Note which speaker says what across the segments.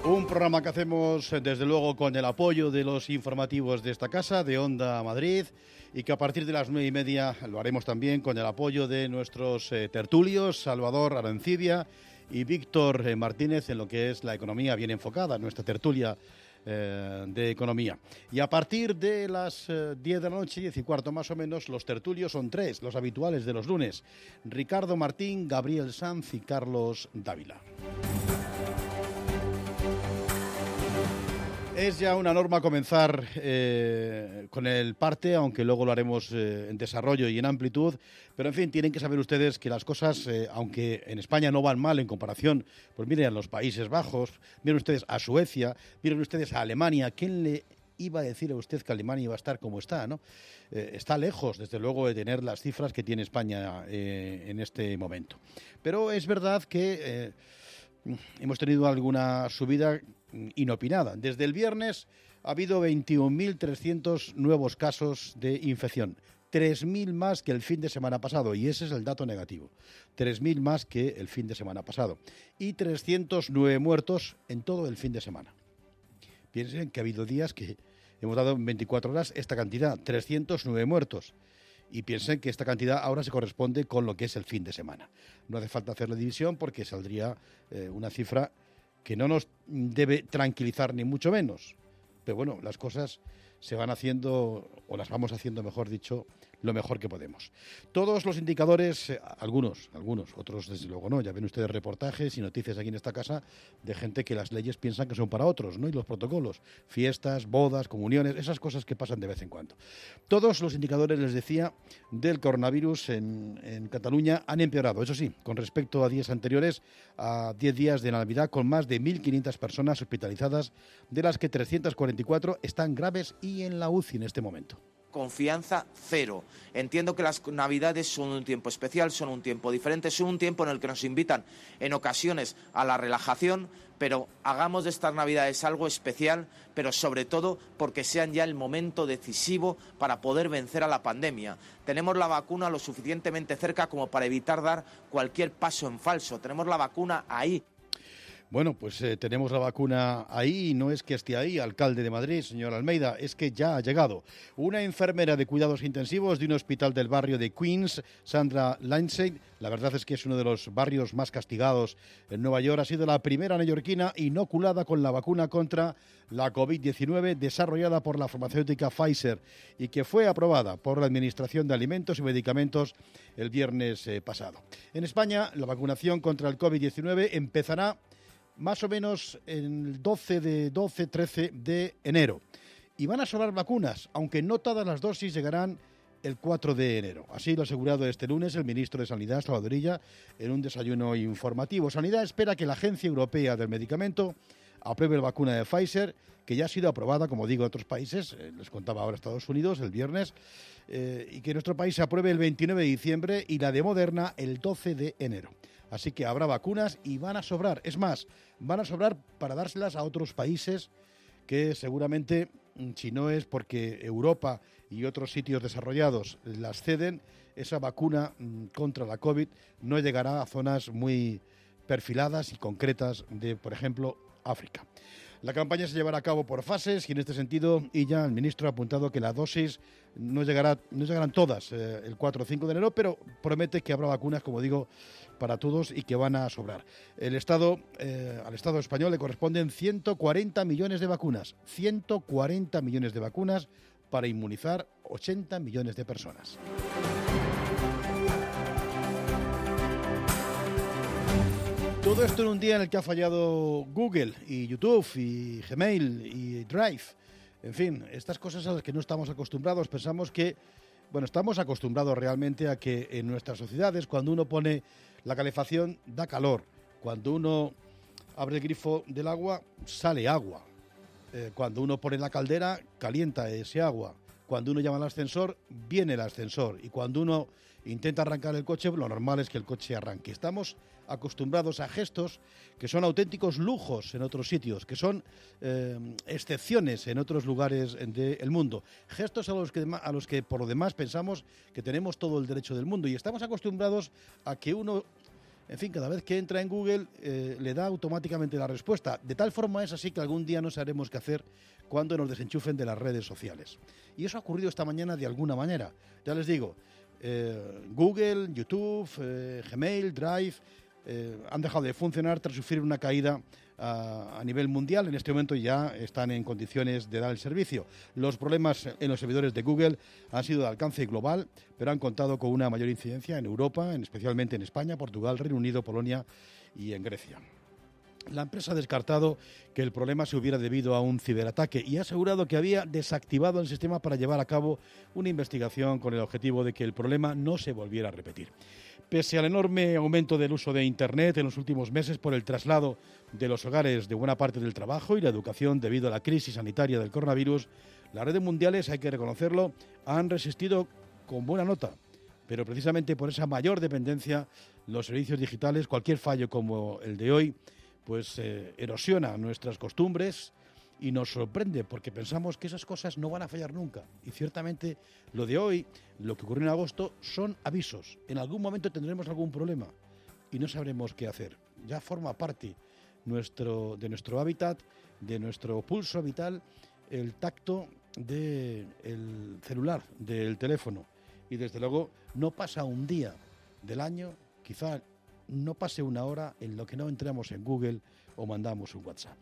Speaker 1: Un programa que hacemos, desde luego, con el apoyo de los informativos de esta casa, de Onda Madrid, y que a partir de las 9:30 lo haremos también con el apoyo de nuestros tertulios, Salvador Arancibia y Víctor Martínez, en lo que es la economía bien enfocada, nuestra tertulia de economía. Y a partir de las 10 de la noche, 10:15 más o menos, los tertulios son tres, los habituales de los lunes: Ricardo Martín, Gabriel Sanz y Carlos Dávila. Es ya una norma comenzar con el parte, aunque luego lo haremos en desarrollo y en amplitud. Pero, en fin, tienen que saber ustedes que las cosas, aunque en España no van mal en comparación, pues miren a los Países Bajos, miren ustedes a Suecia, miren ustedes a Alemania. ¿Quién le iba a decir a usted que Alemania iba a estar como está, ¿no? Está lejos, desde luego, de tener las cifras que tiene España en este momento. Pero es verdad que hemos tenido alguna subida inopinada. Desde el viernes ha habido 21.300 nuevos casos de infección. 3.000 más que el fin de semana pasado, y ese es el dato negativo. 3.000 más que el fin de semana pasado. Y 309 muertos en todo el fin de semana. Piensen que ha habido días que hemos dado en 24 horas esta cantidad, 309 muertos. Y piensen que esta cantidad ahora se corresponde con lo que es el fin de semana. No hace falta hacer la división porque saldría una cifra que no nos debe tranquilizar ni mucho menos. Pero bueno, las cosas se van haciendo, o las vamos haciendo, mejor dicho, lo mejor que podemos. Todos los indicadores, algunos, otros desde luego no. Ya ven ustedes reportajes y noticias aquí en esta casa de gente que las leyes piensan que son para otros, ¿no? Y los protocolos, fiestas, bodas, comuniones, esas cosas que pasan de vez en cuando. Todos los indicadores, les decía, del coronavirus en Cataluña han empeorado, eso sí, con respecto a días anteriores, a 10 días de Navidad, con más de 1.500 personas hospitalizadas, de las que 344 están graves y en la UCI en este momento.
Speaker 2: Confianza cero. Entiendo que las Navidades son un tiempo especial, son un tiempo diferente, son un tiempo en el que nos invitan en ocasiones a la relajación, pero hagamos de estas Navidades algo especial, pero sobre todo porque sean ya el momento decisivo para poder vencer a la pandemia. Tenemos la vacuna lo suficientemente cerca como para evitar dar cualquier paso en falso. Tenemos la vacuna ahí.
Speaker 1: Bueno, pues tenemos la vacuna ahí, y no es que esté ahí, alcalde de Madrid, señor Almeida, es que ya ha llegado. Una enfermera de cuidados intensivos de un hospital del barrio de Queens, Sandra Lindsay, la verdad es que es uno de los barrios más castigados en Nueva York, ha sido la primera neoyorquina inoculada con la vacuna contra la COVID-19 desarrollada por la farmacéutica Pfizer y que fue aprobada por la Administración de Alimentos y Medicamentos el viernes pasado. En España, la vacunación contra el COVID-19 empezará más o menos el 13 de enero. Y van a sobrar vacunas, aunque no todas las dosis llegarán el 4 de enero. Así lo ha asegurado este lunes el ministro de Sanidad, Salvador Illa, en un desayuno informativo. Sanidad espera que la Agencia Europea del Medicamento apruebe la vacuna de Pfizer, que ya ha sido aprobada, como digo, en otros países, les contaba ahora Estados Unidos el viernes, y que nuestro país se apruebe el 29 de diciembre y la de Moderna el 12 de enero. Así que habrá vacunas y van a sobrar. Es más, van a sobrar para dárselas a otros países que seguramente, si no es porque Europa y otros sitios desarrollados las ceden, esa vacuna contra la COVID no llegará a zonas muy perfiladas y concretas de, por ejemplo, África. La campaña se llevará a cabo por fases y en este sentido, y ya el ministro ha apuntado que la dosis no llegarán todas el 4 o 5 de enero, pero promete que habrá vacunas, como digo, para todos y que van a sobrar. Al Estado español le corresponden 140 millones de vacunas, 140 millones de vacunas para inmunizar 80 millones de personas. Todo esto en un día en el que ha fallado Google y YouTube y Gmail y Drive. En fin, estas cosas a las que no estamos acostumbrados. Pensamos que, estamos acostumbrados realmente a que en nuestras sociedades, cuando uno pone la calefacción, da calor. Cuando uno abre el grifo del agua, sale agua. Cuando uno pone la caldera, calienta ese agua. Cuando uno llama al ascensor, viene el ascensor. Y cuando uno intenta arrancar el coche, lo normal es que el coche arranque. Estamos acostumbrados a gestos que son auténticos lujos en otros sitios, que son excepciones en otros lugares del mundo. Gestos a los que por lo demás pensamos que tenemos todo el derecho del mundo. Y estamos acostumbrados a que uno En fin, cada vez que entra en Google le da automáticamente la respuesta. De tal forma es así que algún día no sabremos qué hacer cuando nos desenchufen de las redes sociales. Y eso ha ocurrido esta mañana de alguna manera. Ya les digo, Google, YouTube, Gmail, Drive han dejado de funcionar tras sufrir una caída a nivel mundial. En este momento ya están en condiciones de dar el servicio. Los problemas en los servidores de Google han sido de alcance global, pero han contado con una mayor incidencia en Europa, especialmente en España, Portugal, Reino Unido, Polonia y en Grecia. La empresa ha descartado que el problema se hubiera debido a un ciberataque y ha asegurado que había desactivado el sistema para llevar a cabo una investigación con el objetivo de que el problema no se volviera a repetir. Pese al enorme aumento del uso de Internet en los últimos meses por el traslado de los hogares de buena parte del trabajo y la educación debido a la crisis sanitaria del coronavirus, las redes mundiales, hay que reconocerlo, han resistido con buena nota. Pero precisamente por esa mayor dependencia, los servicios digitales, cualquier fallo como el de hoy, pues erosiona nuestras costumbres y nos sorprende porque pensamos que esas cosas no van a fallar nunca. Y ciertamente lo de hoy, lo que ocurrió en agosto, son avisos. En algún momento tendremos algún problema y no sabremos qué hacer. Ya forma parte de nuestro hábitat, de nuestro pulso vital, el tacto del celular, del teléfono. Y desde luego no pasa un día del año, quizá no pase una hora en lo que no entramos en Google o mandamos un WhatsApp.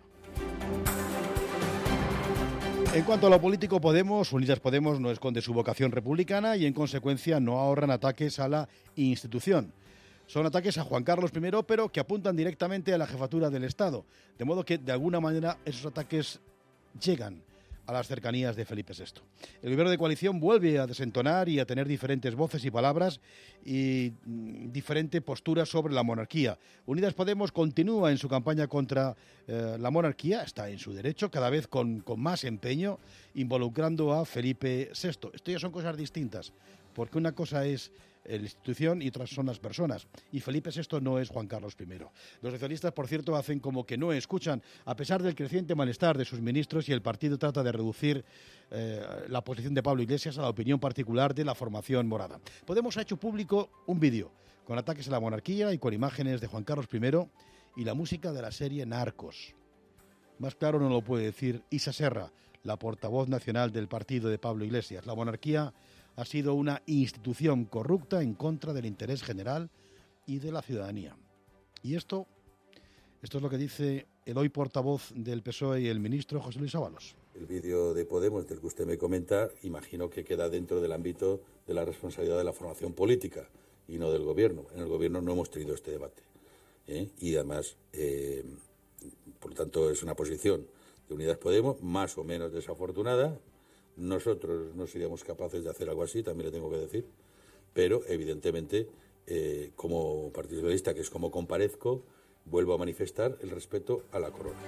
Speaker 1: En cuanto a lo político, Unidas Podemos no esconde su vocación republicana y en consecuencia no ahorran ataques a la institución. Son ataques a Juan Carlos I, pero que apuntan directamente a la jefatura del Estado. De modo que, de alguna manera, esos ataques llegan a las cercanías de Felipe VI. El gobierno de coalición vuelve a desentonar y a tener diferentes voces y palabras y diferente postura sobre la monarquía. Unidas Podemos continúa en su campaña contra la monarquía, está en su derecho, cada vez con más empeño, involucrando a Felipe VI. Esto ya son cosas distintas, porque una cosa es la institución y otras son las personas. Y Felipe VI no es Juan Carlos I. Los socialistas, por cierto, hacen como que no escuchan, a pesar del creciente malestar de sus ministros, y el partido trata de reducir la posición de Pablo Iglesias a la opinión particular de la formación morada. Podemos ha hecho público un vídeo con ataques a la monarquía y con imágenes de Juan Carlos I y la música de la serie Narcos. Más claro no lo puede decir Isa Serra, la portavoz nacional del partido de Pablo Iglesias. La monarquía ha sido una institución corrupta en contra del interés general y de la ciudadanía. Y esto es lo que dice el hoy portavoz del PSOE y el ministro José Luis Ábalos.
Speaker 3: El vídeo de Podemos del que usted me comenta, imagino que queda dentro del ámbito de la responsabilidad de la formación política y no del Gobierno. En el Gobierno no hemos tenido este debate. Y además, por lo tanto, es una posición de Unidas Podemos más o menos desafortunada. Nosotros no seríamos capaces de hacer algo así, también le tengo que decir, pero evidentemente, como Partido Socialista, que es como comparezco, vuelvo a manifestar el respeto a la corona.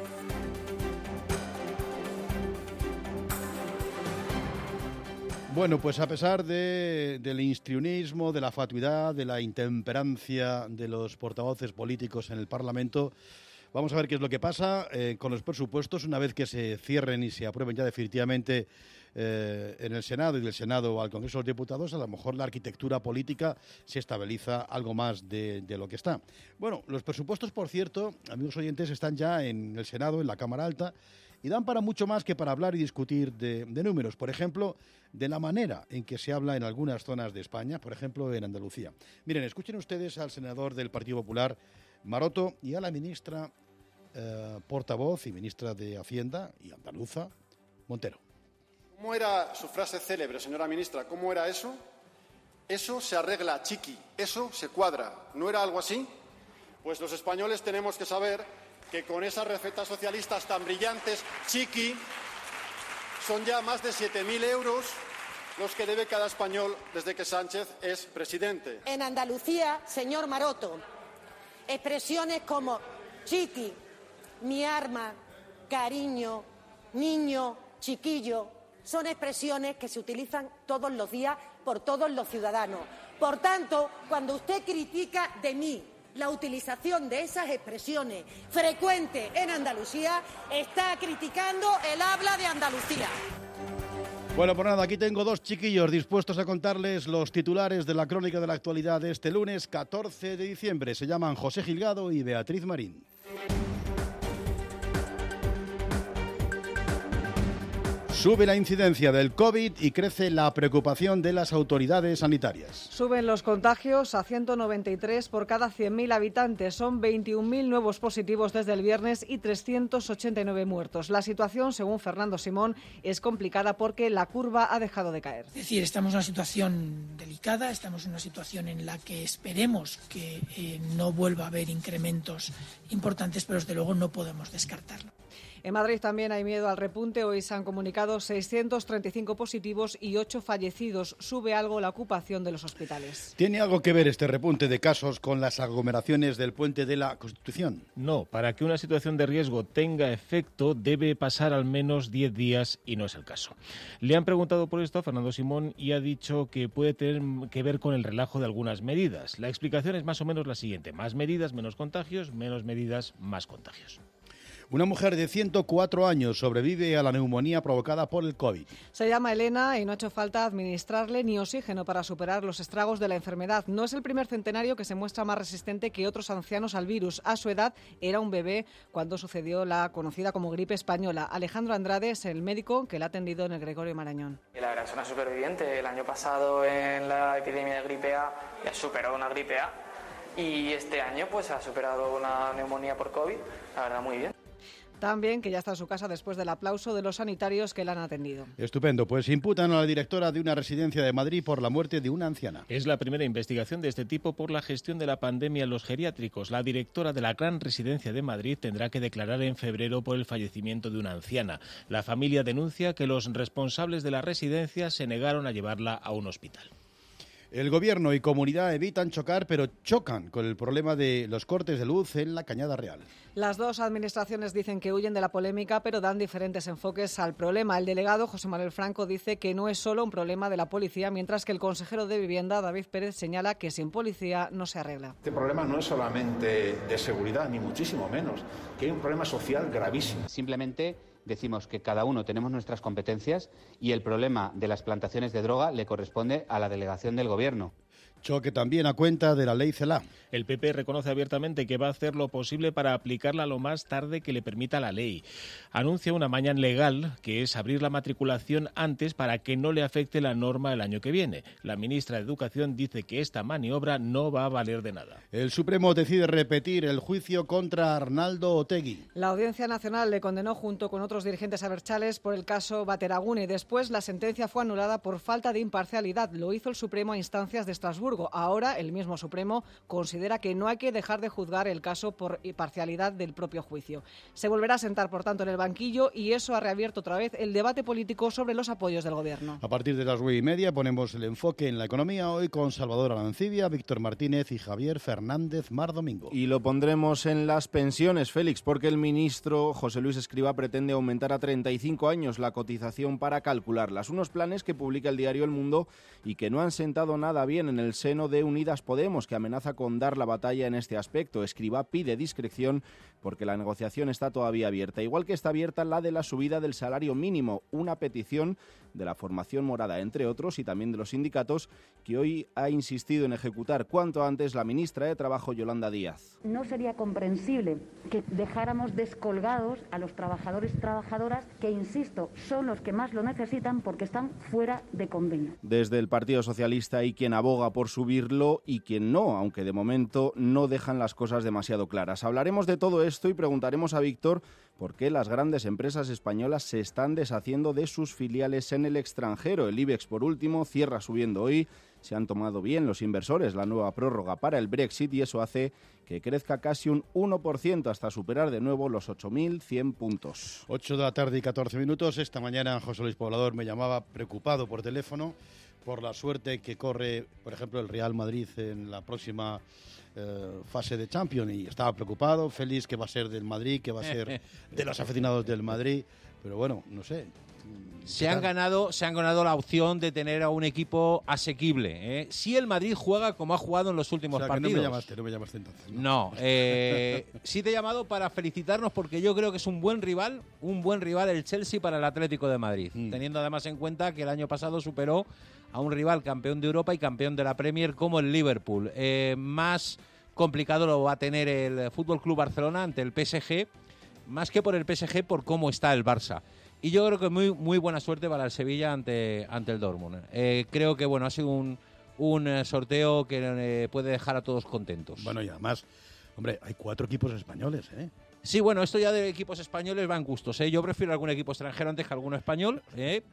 Speaker 1: Bueno, pues a pesar del histrionismo, de la fatuidad, de la intemperancia de los portavoces políticos en el Parlamento, vamos a ver qué es lo que pasa con los presupuestos una vez que se cierren y se aprueben ya definitivamente en el Senado y del Senado al Congreso de los Diputados. A lo mejor la arquitectura política se estabiliza algo más de lo que está. Bueno, los presupuestos, por cierto, amigos oyentes, están ya en el Senado, en la Cámara Alta, y dan para mucho más que para hablar y discutir de números. Por ejemplo, de la manera en que se habla en algunas zonas de España, por ejemplo, en Andalucía. Miren, escuchen ustedes al senador del Partido Popular, Maroto, y a la ministra portavoz y ministra de Hacienda y andaluza, Montero.
Speaker 4: ¿Cómo era su frase célebre, señora ministra? ¿Cómo era eso? Eso se arregla, chiqui, eso se cuadra. ¿No era algo así? Pues los españoles tenemos que saber que con esas recetas socialistas tan brillantes, chiqui, son ya más de 7.000 euros los que debe cada español desde que Sánchez es presidente.
Speaker 5: En Andalucía, señor Maroto, expresiones como chiqui, mi arma, cariño, niño, chiquillo, son expresiones que se utilizan todos los días por todos los ciudadanos. Por tanto, cuando usted critica de mí la utilización de esas expresiones frecuentes en Andalucía, está criticando el habla de Andalucía.
Speaker 1: Bueno, pues nada, aquí tengo dos chiquillos dispuestos a contarles los titulares de la crónica de la actualidad de este lunes 14 de diciembre. Se llaman José Gilgado y Beatriz Marín. Sube la incidencia del COVID y crece la preocupación de las autoridades sanitarias.
Speaker 6: Suben los contagios a 193 por cada 100.000 habitantes. Son 21.000 nuevos positivos desde el viernes y 389 muertos. La situación, según Fernando Simón, es complicada porque la curva ha dejado de caer.
Speaker 7: Es decir, estamos en una situación delicada, estamos en una situación en la que esperemos que no vuelva a haber incrementos importantes, pero desde luego no podemos descartarlo.
Speaker 6: En Madrid también hay miedo al repunte. Hoy se han comunicado 635 positivos y 8 fallecidos. Sube algo la ocupación de los hospitales.
Speaker 1: ¿Tiene algo que ver este repunte de casos con las aglomeraciones del Puente de la Constitución?
Speaker 8: No, para que una situación de riesgo tenga efecto debe pasar al menos 10 días y no es el caso. Le han preguntado por esto a Fernando Simón y ha dicho que puede tener que ver con el relajo de algunas medidas. La explicación es más o menos la siguiente: más medidas, menos contagios; menos medidas, más contagios.
Speaker 1: Una mujer de 104 años sobrevive a la neumonía provocada por el COVID.
Speaker 6: Se llama Elena y no ha hecho falta administrarle ni oxígeno para superar los estragos de la enfermedad. No es el primer centenario que se muestra más resistente que otros ancianos al virus. A su edad era un bebé cuando sucedió la conocida como gripe española. Alejandro Andrade es el médico que la ha atendido en el Gregorio Marañón.
Speaker 9: La verdad es una superviviente. El año pasado en la epidemia de gripe A ya superó una gripe A y este año pues ha superado una neumonía por COVID. La verdad, muy bien.
Speaker 6: También que ya está en su casa después del aplauso de los sanitarios que la han atendido.
Speaker 1: Estupendo, pues imputan a la directora de una residencia de Madrid por la muerte de una anciana.
Speaker 8: Es la primera investigación de este tipo por la gestión de la pandemia en los geriátricos. La directora de la Gran Residencia de Madrid tendrá que declarar en febrero por el fallecimiento de una anciana. La familia denuncia que los responsables de la residencia se negaron a llevarla a un hospital.
Speaker 1: El Gobierno y Comunidad evitan chocar, pero chocan con el problema de los cortes de luz en la Cañada Real.
Speaker 6: Las dos administraciones dicen que huyen de la polémica, pero dan diferentes enfoques al problema. El delegado José Manuel Franco dice que no es solo un problema de la policía, mientras que el consejero de Vivienda, David Pérez, señala que sin policía no se arregla.
Speaker 10: Este problema no es solamente de seguridad, ni muchísimo menos, que hay un problema social gravísimo.
Speaker 11: Simplemente decimos que cada uno tenemos nuestras competencias y el problema de las plantaciones de droga le corresponde a la delegación del Gobierno.
Speaker 1: Choque también a cuenta de la ley CELA.
Speaker 8: El PP reconoce abiertamente que va a hacer lo posible para aplicarla lo más tarde que le permita la ley. Anuncia una maña legal, que es abrir la matriculación antes para que no le afecte la norma el año que viene. La ministra de Educación dice que esta maniobra no va a valer de nada.
Speaker 1: El Supremo decide repetir el juicio contra Arnaldo Otegi.
Speaker 6: La Audiencia Nacional le condenó junto con otros dirigentes abertzales por el caso Bateragune. Después la sentencia fue anulada por falta de imparcialidad. Lo hizo el Supremo a instancias de Estrasburgo. Ahora el mismo Supremo considera que no hay que dejar de juzgar el caso por parcialidad del propio juicio. Se volverá a sentar, por tanto, en el banquillo y eso ha reabierto otra vez el debate político sobre los apoyos del Gobierno.
Speaker 1: A partir de las 9:30 ponemos el enfoque en la economía, hoy con Salvador Arancibia, Víctor Martínez y Javier Fernández Mar Domingo.
Speaker 12: Y lo pondremos en las pensiones, Félix, porque el ministro José Luis Escrivá pretende aumentar a 35 años la cotización para calcularlas. Unos planes que publica el diario El Mundo y que no han sentado nada bien en el seno de Unidas Podemos, que amenaza con dar la batalla en este aspecto. Escrivá pide discreción porque la negociación está todavía abierta, igual que está abierta la de la subida del salario mínimo, una petición de la formación morada, entre otros, y también de los sindicatos, que hoy ha insistido en ejecutar cuanto antes la ministra de Trabajo, Yolanda Díaz.
Speaker 13: No sería comprensible que dejáramos descolgados a los trabajadores y trabajadoras que, insisto, son los que más lo necesitan porque están fuera de convenio.
Speaker 12: Desde el Partido Socialista hay quien aboga por subirlo y quien no, aunque de momento no dejan las cosas demasiado claras. Hablaremos de todo esto y preguntaremos a Víctor por qué las grandes empresas españolas se están deshaciendo de sus filiales en el extranjero. El IBEX, por último, cierra subiendo hoy. Se han tomado bien los inversores la nueva prórroga para el Brexit y eso hace que crezca casi un 1% hasta superar de nuevo los 8.100 puntos.
Speaker 1: 8 de la tarde y 14 minutos. Esta mañana José Luis Poblador me llamaba preocupado por teléfono por la suerte que corre, por ejemplo, el Real Madrid en la próxima fase de Champions y estaba preocupado. Félix, que va a ser del Madrid, que va a ser de los aficionados del Madrid, pero bueno, no sé.
Speaker 14: Se han ganado la opción de tener a un equipo asequible, ¿eh? Si el Madrid juega como ha jugado en los últimos partidos.
Speaker 1: No me llamaste entonces.
Speaker 14: No, sí te he llamado para felicitarnos porque yo creo que es un buen rival el Chelsea para el Atlético de Madrid, teniendo además en cuenta que el año pasado superó a un rival campeón de Europa y campeón de la Premier como el Liverpool. Más complicado lo va a tener el FC Barcelona ante el PSG, más que por el PSG, por cómo está el Barça. Y yo creo que muy buena suerte para el Sevilla ante el Dortmund. Creo que ha sido un sorteo que puede dejar a todos contentos.
Speaker 1: Bueno, y además, hombre, hay 4 equipos españoles, ¿eh?
Speaker 14: Sí, bueno, esto ya de equipos españoles va en gustos, ¿eh? Yo prefiero algún equipo extranjero antes que alguno español, ¿eh?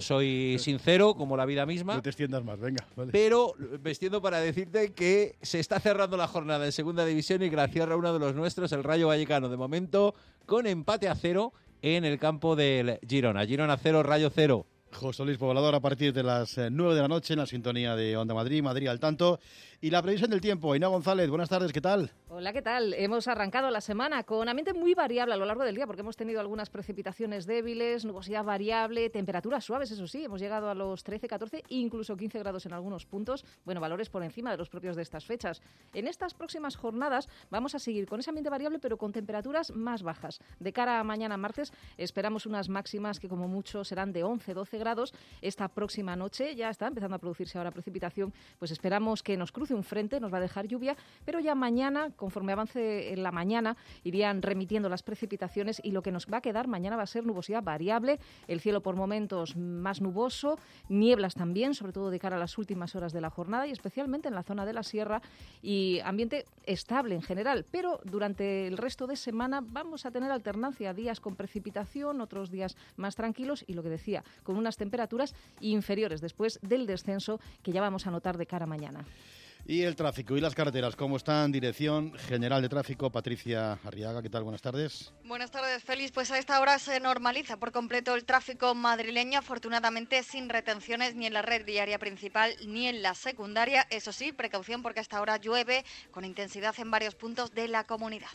Speaker 14: Soy sincero, como la vida misma.
Speaker 1: No te extiendas más, venga. Vale.
Speaker 14: Pero me extiendo para decirte que se está cerrando la jornada en Segunda División y que la cierra uno de los nuestros, el Rayo Vallecano, de momento con empate a 0 en el campo del Girona. Girona 0, Rayo 0.
Speaker 1: José Luis Poblador a partir de las 9 de la noche en la sintonía de Onda Madrid, Madrid al tanto. Y la previsión del tiempo, Ainhoa González, buenas tardes, ¿qué tal?
Speaker 15: Hola, ¿qué tal? Hemos arrancado la semana con ambiente muy variable a lo largo del día porque hemos tenido algunas precipitaciones débiles, nubosidad variable, temperaturas suaves, eso sí, hemos llegado a los 13, 14, incluso 15 grados en algunos puntos, bueno, valores por encima de los propios de estas fechas. En estas próximas jornadas vamos a seguir con ese ambiente variable pero con temperaturas más bajas. De cara a mañana martes esperamos unas máximas que como mucho serán de 11, 12 grados. Esta próxima noche ya está empezando a producirse ahora precipitación, pues esperamos que nos cruce un frente, nos va a dejar lluvia, pero ya mañana, conforme avance en la mañana, irían remitiendo las precipitaciones y lo que nos va a quedar mañana va a ser nubosidad variable, el cielo por momentos más nuboso, nieblas también, sobre todo de cara a las últimas horas de la jornada y especialmente en la zona de la sierra, y ambiente estable en general, pero durante el resto de semana vamos a tener alternancia, días con precipitación, otros días más tranquilos y lo que decía, con unas temperaturas inferiores después del descenso que ya vamos a notar de cara a mañana.
Speaker 1: Y el tráfico y las carreteras, ¿cómo están? Dirección General de Tráfico, Patricia Arriaga, ¿qué tal? Buenas tardes.
Speaker 16: Buenas tardes, Félix. Pues a esta hora se normaliza por completo el tráfico madrileño, afortunadamente sin retenciones ni en la red viaria principal ni en la secundaria. Eso sí, precaución porque a esta hora llueve con intensidad en varios puntos de la comunidad.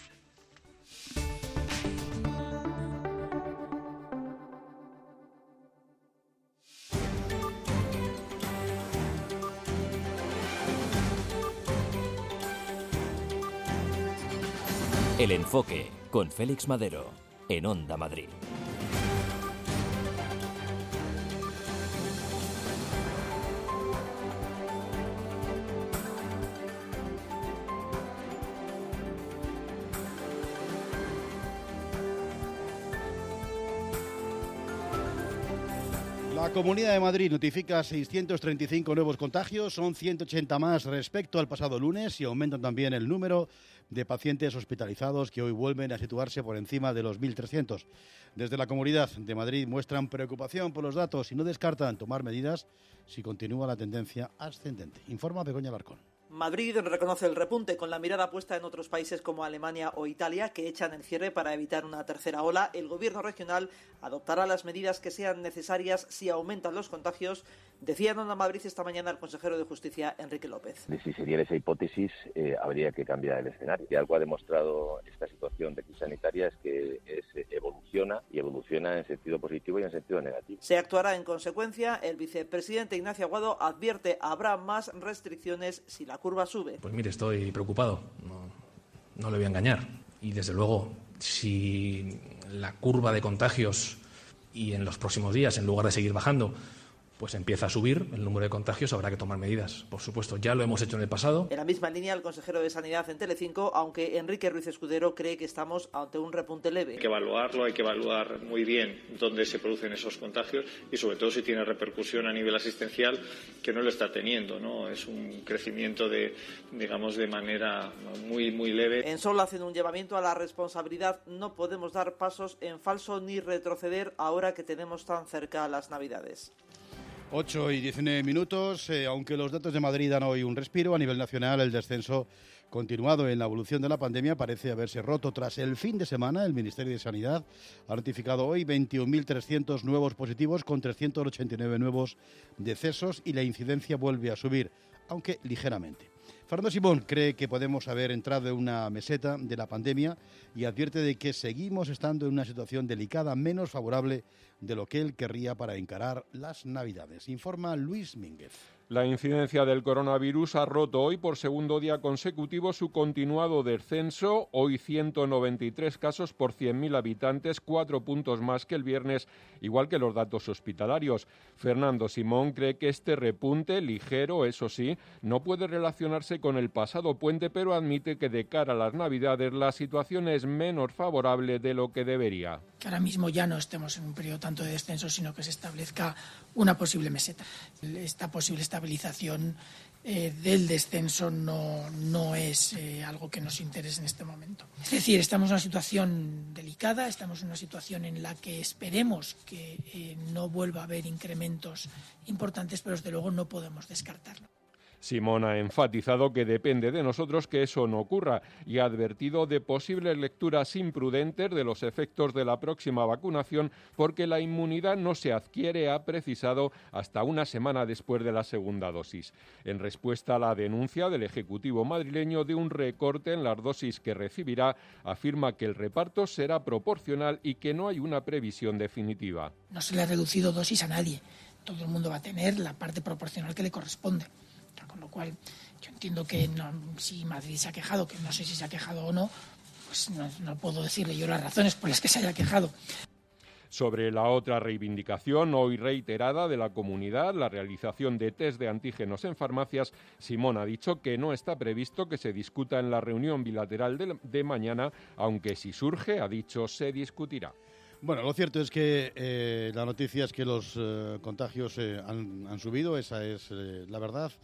Speaker 17: El Enfoque, con Félix Madero, en Onda Madrid.
Speaker 1: La Comunidad de Madrid notifica 635 nuevos contagios, son 180 más respecto al pasado lunes y aumentan también el número de pacientes hospitalizados que hoy vuelven a situarse por encima de los 1.300. Desde la Comunidad de Madrid muestran preocupación por los datos y no descartan tomar medidas si continúa la tendencia ascendente. Informa Begoña Alarcón.
Speaker 18: Madrid reconoce el repunte con la mirada puesta en otros países como Alemania o Italia que echan el cierre para evitar una tercera ola. El gobierno regional adoptará las medidas que sean necesarias si aumentan los contagios, decía en Onda Madrid esta mañana el consejero de Justicia, Enrique López.
Speaker 19: Si se diera esa hipótesis, habría que cambiar el escenario. Y algo ha demostrado esta situación de crisis sanitaria es que evoluciona en sentido positivo y en sentido negativo.
Speaker 18: Se actuará en consecuencia. El vicepresidente Ignacio Aguado advierte habrá más restricciones si la curva sube.
Speaker 20: Pues mire, estoy preocupado, no le voy a engañar. Y desde luego, si la curva de contagios y en los próximos días, en lugar de seguir bajando, pues empieza a subir el número de contagios, habrá que tomar medidas. Por supuesto, ya lo hemos hecho en el pasado.
Speaker 18: En la misma línea, el consejero de Sanidad en Telecinco, aunque Enrique Ruiz Escudero cree que estamos ante un repunte leve.
Speaker 21: Hay que evaluarlo, hay que evaluar muy bien dónde se producen esos contagios y sobre todo si tiene repercusión a nivel asistencial, que no lo está teniendo, ¿no? Es un crecimiento de manera muy leve.
Speaker 18: En Sol hacen un llamamiento a la responsabilidad. No podemos dar pasos en falso ni retroceder ahora que tenemos tan cerca las Navidades.
Speaker 1: 8 y 19 minutos, aunque los datos de Madrid dan hoy un respiro, a nivel nacional el descenso continuado en la evolución de la pandemia parece haberse roto. Tras el fin de semana, el Ministerio de Sanidad ha notificado hoy 21.300 nuevos positivos con 389 nuevos decesos y la incidencia vuelve a subir, aunque ligeramente. Fernando Simón cree que podemos haber entrado en una meseta de la pandemia y advierte de que seguimos estando en una situación delicada, menos favorable de lo que él querría para encarar las Navidades. Informa Luis Mínguez.
Speaker 2: La incidencia del coronavirus ha roto hoy por segundo día consecutivo su continuado descenso. Hoy 193 casos por 100.000 habitantes, 4 puntos más que el viernes, igual que los datos hospitalarios. Fernando Simón cree que este repunte, ligero, eso sí, no puede relacionarse con el pasado puente, pero admite que de cara a las Navidades la situación es menos favorable de lo que debería.
Speaker 7: Que ahora mismo ya no estemos en un periodo tanto de descenso, sino que se establezca una posible meseta. Esta posible estabilización del descenso no es algo que nos interese en este momento. Es decir, estamos en una situación delicada, estamos en una situación en la que esperemos que no vuelva a haber incrementos importantes, pero desde luego no podemos descartarlo.
Speaker 2: Simón ha enfatizado que depende de nosotros que eso no ocurra y ha advertido de posibles lecturas imprudentes de los efectos de la próxima vacunación porque la inmunidad no se adquiere, ha precisado, hasta una semana después de la segunda dosis. En respuesta a la denuncia del Ejecutivo madrileño de un recorte en las dosis que recibirá, afirma que el reparto será proporcional y que no hay una previsión definitiva.
Speaker 7: No se le ha reducido dosis a nadie. Todo el mundo va a tener la parte proporcional que le corresponde. Con lo cual, yo entiendo que si Madrid se ha quejado, que no sé si se ha quejado o no, pues no puedo decirle yo las razones por las que se haya quejado.
Speaker 2: Sobre la otra reivindicación, hoy reiterada, de la comunidad, la realización de test de antígenos en farmacias, Simón ha dicho que no está previsto que se discuta en la reunión bilateral de mañana, aunque si surge, ha dicho, se discutirá.
Speaker 1: Bueno, lo cierto es que la noticia es que los contagios han subido, esa es la verdad,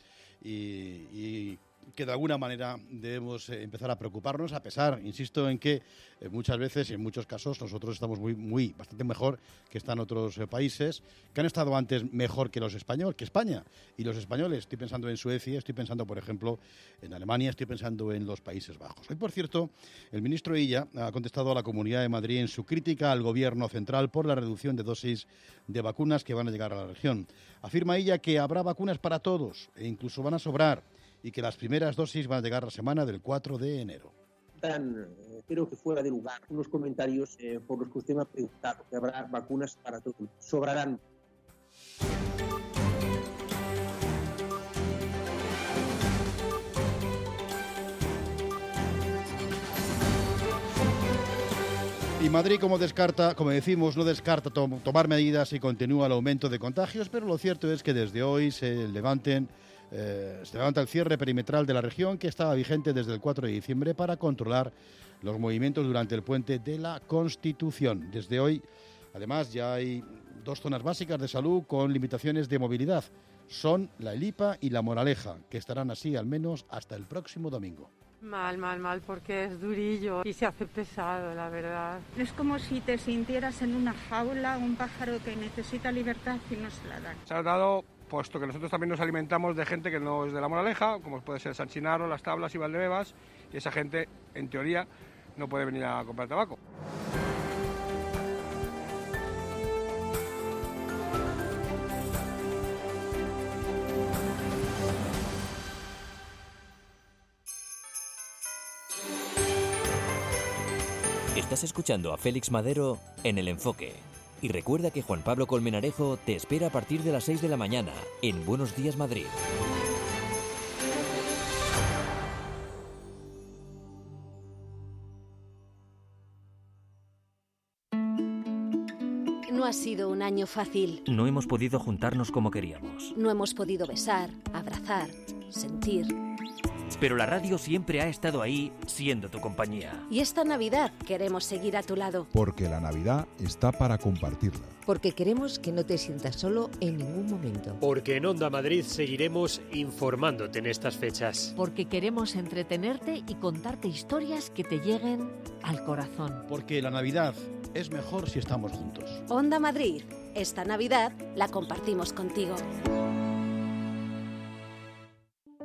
Speaker 1: y que de alguna manera debemos empezar a preocuparnos, a pesar, insisto, en que muchas veces y en muchos casos nosotros estamos bastante mejor que están otros países que han estado antes mejor que que España. Y los españoles, estoy pensando en Suecia, estoy pensando, por ejemplo, en Alemania, estoy pensando en los Países Bajos. Hoy, por cierto, el ministro Illa ha contestado a la Comunidad de Madrid en su crítica al Gobierno central por la reducción de dosis de vacunas que van a llegar a la región. Afirma Illa que habrá vacunas para todos e incluso van a sobrar, y que las primeras dosis van a llegar la semana del 4 de enero.
Speaker 22: Creo que fuera de lugar unos comentarios por los que usted me ha preguntado, que habrá vacunas para todos. Sobrarán.
Speaker 1: Y Madrid, como decimos, no descarta tomar medidas y continúa el aumento de contagios, pero lo cierto es que desde hoy se levanta el cierre perimetral de la región, que estaba vigente desde el 4 de diciembre para controlar los movimientos durante el puente de la Constitución. Desde hoy, además, ya hay 2 zonas básicas de salud con limitaciones de movilidad. Son la Elipa y la Moraleja, que estarán así al menos hasta el próximo domingo.
Speaker 23: Mal, porque es durillo y se hace pesado, la verdad.
Speaker 24: Es como si te sintieras en una jaula, un pájaro que necesita libertad y no se la dan.
Speaker 25: Se ha dado, puesto que nosotros también nos alimentamos de gente que no es de La Moraleja, como puede ser San Chinarro, Las Tablas y Valdebebas, y esa gente, en teoría, no puede venir a comprar tabaco.
Speaker 17: Estás escuchando a Félix Madero en El Enfoque. Y recuerda que Juan Pablo Colmenarejo te espera a partir de las 6 de la mañana en Buenos Días Madrid.
Speaker 26: No ha sido un año fácil.
Speaker 17: No hemos podido juntarnos como queríamos.
Speaker 26: No hemos podido besar, abrazar, sentir.
Speaker 17: Pero la radio siempre ha estado ahí, siendo tu compañía.
Speaker 26: Y esta Navidad queremos seguir a tu lado.
Speaker 27: Porque la Navidad está para compartirla.
Speaker 28: Porque queremos que no te sientas solo en ningún momento.
Speaker 29: Porque en Onda Madrid seguiremos informándote en estas fechas.
Speaker 30: Porque queremos entretenerte y contarte historias que te lleguen al corazón.
Speaker 1: Porque la Navidad es mejor si estamos juntos.
Speaker 26: Onda Madrid, esta Navidad la compartimos contigo.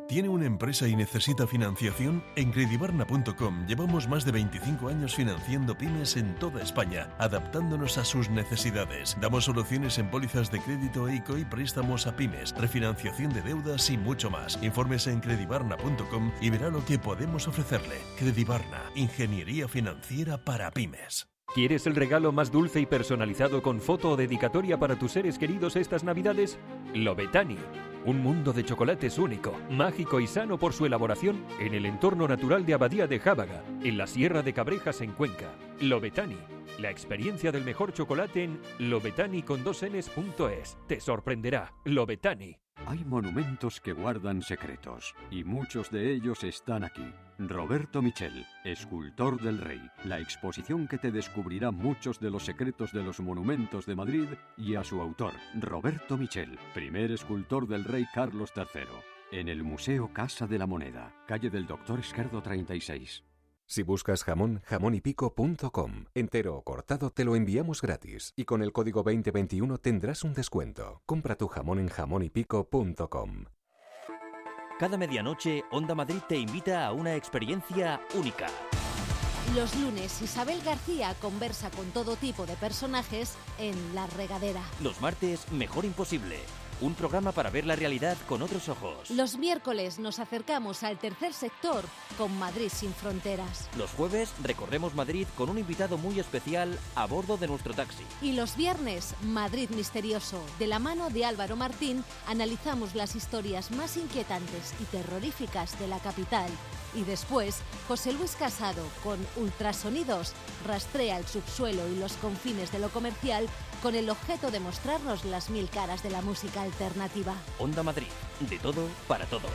Speaker 3: ¿Tiene una empresa y necesita financiación? En Credibarna.com llevamos más de 25 años financiando pymes en toda España, adaptándonos a sus necesidades. Damos soluciones en pólizas de crédito ICO y préstamos a pymes, refinanciación de deudas y mucho más. Infórmese en Credibarna.com y verá lo que podemos ofrecerle. Credibarna, ingeniería financiera para pymes.
Speaker 4: ¿Quieres el regalo más dulce y personalizado con foto o dedicatoria para tus seres queridos estas Navidades? Lobetani. Un mundo de chocolates único, mágico y sano por su elaboración en el entorno natural de Abadía de Jábaga, en la Sierra de Cabrejas en Cuenca. Lobetani. La experiencia del mejor chocolate en lobetani.es. Te sorprenderá. Lobetani.
Speaker 5: Hay monumentos que guardan secretos, y muchos de ellos están aquí. Roberto Michel, escultor del Rey, la exposición que te descubrirá muchos de los secretos de los monumentos de Madrid, y a su autor, Roberto Michel, primer escultor del Rey Carlos III, en el Museo Casa de la Moneda, calle del Doctor Esquerdo 36.
Speaker 6: Si buscas jamón, jamonypico.com. Entero o cortado te lo enviamos gratis. Y con el código 2021 tendrás un descuento. Compra tu jamón en jamonypico.com.
Speaker 17: Cada medianoche, Onda Madrid te invita a una experiencia única.
Speaker 26: Los lunes, Isabel García conversa con todo tipo de personajes en La Regadera.
Speaker 17: Los martes, Mejor Imposible. Un programa para ver la realidad con otros ojos.
Speaker 26: Los miércoles nos acercamos al tercer sector con Madrid sin fronteras.
Speaker 17: Los jueves recorremos Madrid con un invitado muy especial a bordo de nuestro taxi.
Speaker 26: Y los viernes, Madrid Misterioso. De la mano de Álvaro Martín, analizamos las historias más inquietantes y terroríficas de la capital. Y después, José Luis Casado, con Ultrasonidos, rastrea el subsuelo y los confines de lo comercial con el objeto de mostrarnos las 1000 caras de la música alternativa.
Speaker 17: Onda Madrid, de todo para todos.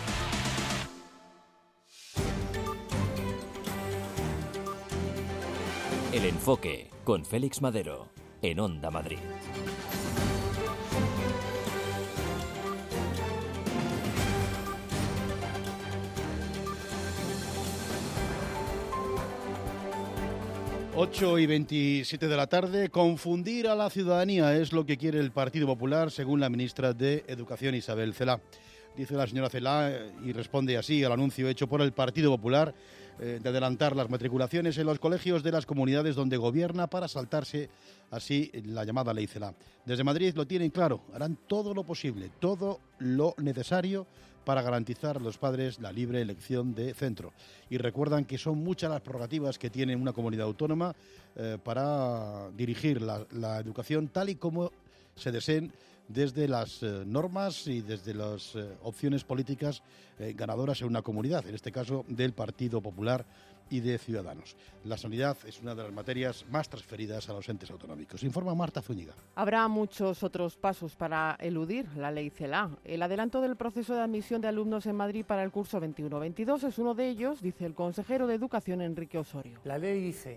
Speaker 17: El Enfoque, con Félix Madero, en Onda Madrid.
Speaker 1: Ocho y 27 de la tarde. Confundir a la ciudadanía es lo que quiere el Partido Popular, según la ministra de Educación, Isabel Celaá. Dice la señora Celaá, y responde así al anuncio hecho por el Partido Popular de adelantar las matriculaciones en los colegios de las comunidades donde gobierna para saltarse así la llamada Ley Celaá. Desde Madrid lo tienen claro, harán todo lo posible, todo lo necesario para garantizar a los padres la libre elección de centro. Y recuerdan que son muchas las prerrogativas que tiene una comunidad autónoma para dirigir la educación tal y como se deseen desde las normas y desde las opciones políticas ganadoras en una comunidad, en este caso del Partido Popular y de Ciudadanos. La sanidad es una de las materias más transferidas a los entes autonómicos. Informa Marta Zúñiga.
Speaker 8: Habrá muchos otros pasos para eludir la Ley Celaá. El adelanto del proceso de admisión de alumnos en Madrid para el curso 21-22 es uno de ellos, dice el consejero de Educación, Enrique Osorio.
Speaker 9: La ley dice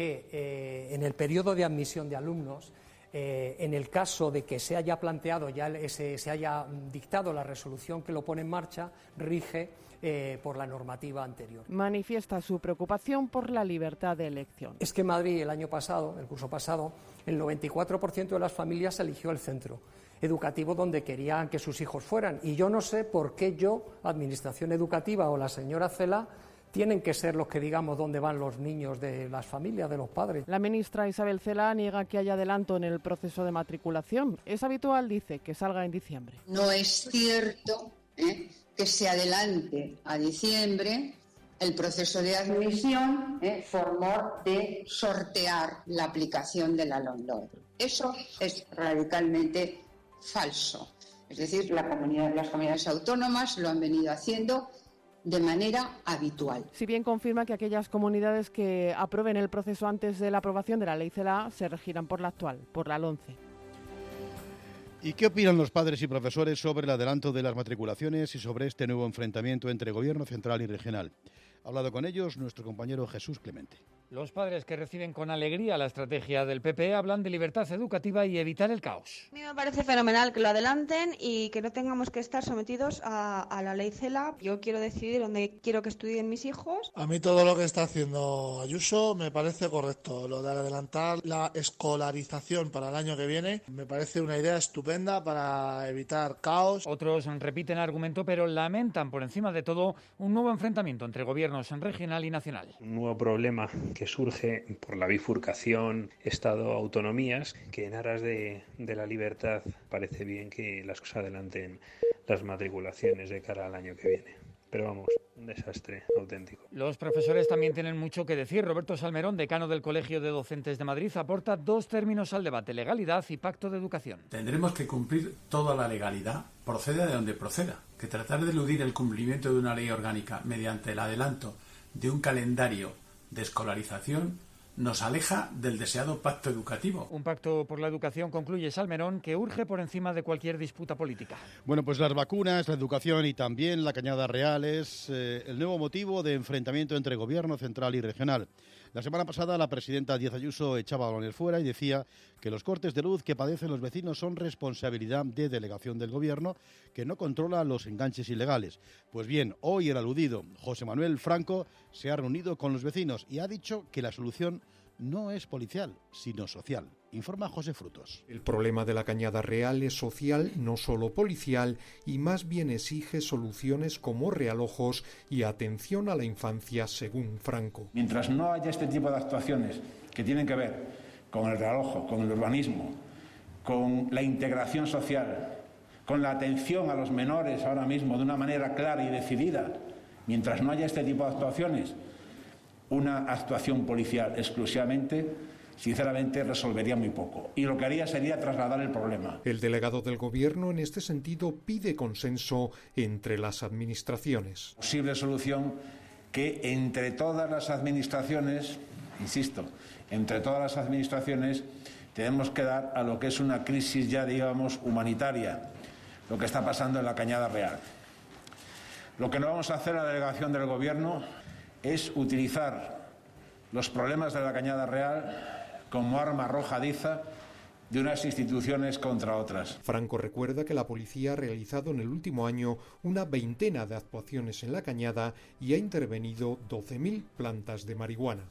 Speaker 9: que en el periodo de admisión de alumnos, en el caso de que se haya planteado, se haya dictado la resolución que lo pone en marcha, rige por la normativa anterior.
Speaker 8: Manifiesta su preocupación por la libertad de elección.
Speaker 9: Es que en Madrid el año pasado, el curso pasado, el 94% de las familias eligió el centro educativo donde querían que sus hijos fueran. Y yo no sé por qué Administración Educativa o la señora Celaá, tienen que ser los que digamos dónde van los niños de las familias, de los padres.
Speaker 8: La ministra Isabel Celaá niega que haya adelanto en el proceso de matriculación. Es habitual, dice, que salga en diciembre.
Speaker 10: No es cierto que se adelante a diciembre el proceso de admisión por mor de sortear la aplicación de la LOMLOE. Eso es radicalmente falso. Es decir, las comunidades autónomas lo han venido haciendo de manera habitual.
Speaker 8: Si bien confirma que aquellas comunidades que aprueben el proceso antes de la aprobación de la Ley Celaá se regirán por la actual, por la LOMCE.
Speaker 1: ¿Y qué opinan los padres y profesores sobre el adelanto de las matriculaciones y sobre este nuevo enfrentamiento entre gobierno central y regional? Ha hablado con ellos nuestro compañero Jesús Clemente.
Speaker 11: Los padres que reciben con alegría la estrategia del PP hablan de libertad educativa y evitar el caos.
Speaker 12: A mí me parece fenomenal que lo adelanten y que no tengamos que estar sometidos a la ley CELA. Yo quiero decidir dónde quiero que estudien mis hijos.
Speaker 13: A mí todo lo que está haciendo Ayuso me parece correcto. Lo de adelantar la escolarización para el año que viene me parece una idea estupenda para evitar caos.
Speaker 11: Otros repiten el argumento, pero lamentan por encima de todo un nuevo enfrentamiento entre gobiernos regional y nacional.
Speaker 14: Un nuevo problema que surge por la bifurcación Estado-autonomías, que en aras de la libertad parece bien que las cosas adelanten las matriculaciones de cara al año que viene. Pero vamos, un desastre auténtico.
Speaker 11: Los profesores también tienen mucho que decir. Roberto Salmerón, decano del Colegio de Docentes de Madrid, aporta 2 términos al debate: legalidad y pacto de educación.
Speaker 15: Tendremos que cumplir toda la legalidad, proceda de donde proceda. Que tratar de eludir el cumplimiento de una ley orgánica mediante el adelanto de un calendario de escolarización nos aleja del deseado pacto educativo.
Speaker 11: Un pacto por la educación, concluye Salmerón, que urge por encima de cualquier disputa política.
Speaker 1: Bueno, pues las vacunas, la educación y también la Cañada Real es el nuevo motivo de enfrentamiento entre gobierno central y regional. La semana pasada la presidenta Díaz Ayuso echaba balones fuera y decía que los cortes de luz que padecen los vecinos son responsabilidad de delegación del gobierno, que no controla los enganches ilegales. Pues bien, hoy el aludido José Manuel Franco se ha reunido con los vecinos y ha dicho que la solución no es policial, sino social. Informa José Frutos.
Speaker 16: El problema de la Cañada Real es social, no solo policial, y más bien exige soluciones como realojos y atención a la infancia, según Franco.
Speaker 18: Mientras no haya este tipo de actuaciones que tienen que ver con el realojo, con el urbanismo, con la integración social, con la atención a los menores ahora mismo de una manera clara y decidida, mientras no haya este tipo de actuaciones, una actuación policial exclusivamente, sinceramente, resolvería muy poco. Y lo que haría sería trasladar el problema.
Speaker 16: El delegado del Gobierno, en este sentido, pide consenso entre las administraciones.
Speaker 18: Posible solución que entre todas las administraciones, insisto, entre todas las administraciones, tenemos que dar a lo que es una crisis ya, digamos, humanitaria, lo que está pasando en la Cañada Real. Lo que no vamos a hacer a la delegación del Gobierno es utilizar los problemas de la Cañada Real como arma arrojadiza de unas instituciones contra otras.
Speaker 16: Franco recuerda que la policía ha realizado en el último año una veintena de actuaciones en la Cañada y ha intervenido 12.000 plantas de marihuana.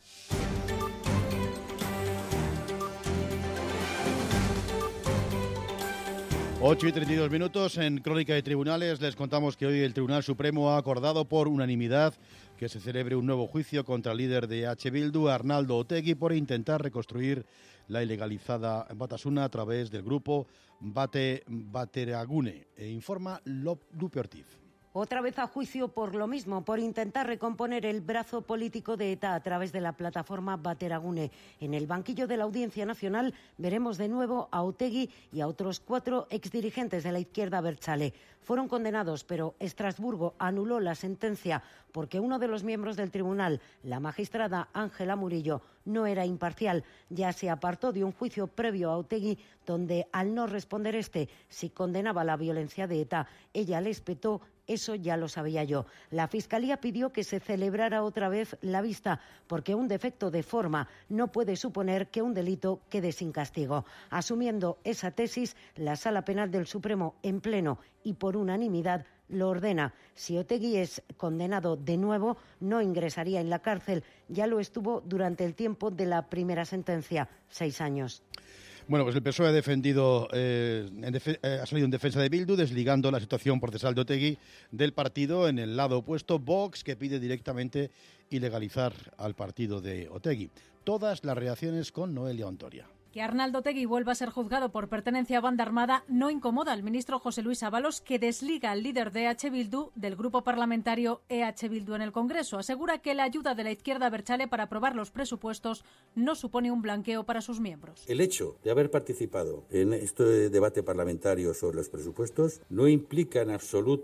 Speaker 1: Ocho y 32 minutos en Crónica de Tribunales. Les contamos que hoy el Tribunal Supremo ha acordado por unanimidad que se celebre un nuevo juicio contra el líder de H. Bildu, Arnaldo Otegi, por intentar reconstruir la ilegalizada Batasuna a través del grupo Bateragune. Informa Lupe Ortiz.
Speaker 19: Otra vez a juicio por lo mismo, por intentar recomponer el brazo político de ETA a través de la plataforma Bateragune. En el banquillo de la Audiencia Nacional veremos de nuevo a Otegi y a otros 4 exdirigentes de la izquierda abertzale. Fueron condenados, pero Estrasburgo anuló la sentencia porque uno de los miembros del tribunal, la magistrada Ángela Murillo, no era imparcial. Ya se apartó de un juicio previo a Otegi, donde al no responder si condenaba la violencia de ETA, ella les petó. Eso ya lo sabía yo. La Fiscalía pidió que se celebrara otra vez la vista, porque un defecto de forma no puede suponer que un delito quede sin castigo. Asumiendo esa tesis, la Sala Penal del Supremo, en pleno y por unanimidad, lo ordena. Si Otegi es condenado de nuevo, no ingresaría en la cárcel. Ya lo estuvo durante el tiempo de la primera sentencia, 6 años.
Speaker 1: Bueno, pues el PSOE ha defendido, ha salido en defensa de Bildu, desligando la situación procesal de Otegi del partido. En el lado opuesto, Vox, que pide directamente ilegalizar al partido de Otegi. Todas las reacciones con Noelia Ontoria.
Speaker 20: Que Arnaldo Otegi vuelva a ser juzgado por pertenencia a banda armada no incomoda al ministro José Luis Ábalos, que desliga al líder de EH Bildu del grupo parlamentario EH Bildu en el Congreso. Asegura que la ayuda de la izquierda abertzale para aprobar los presupuestos no supone un blanqueo para sus miembros.
Speaker 21: El hecho de haber participado en este debate parlamentario sobre los presupuestos no implica en absoluto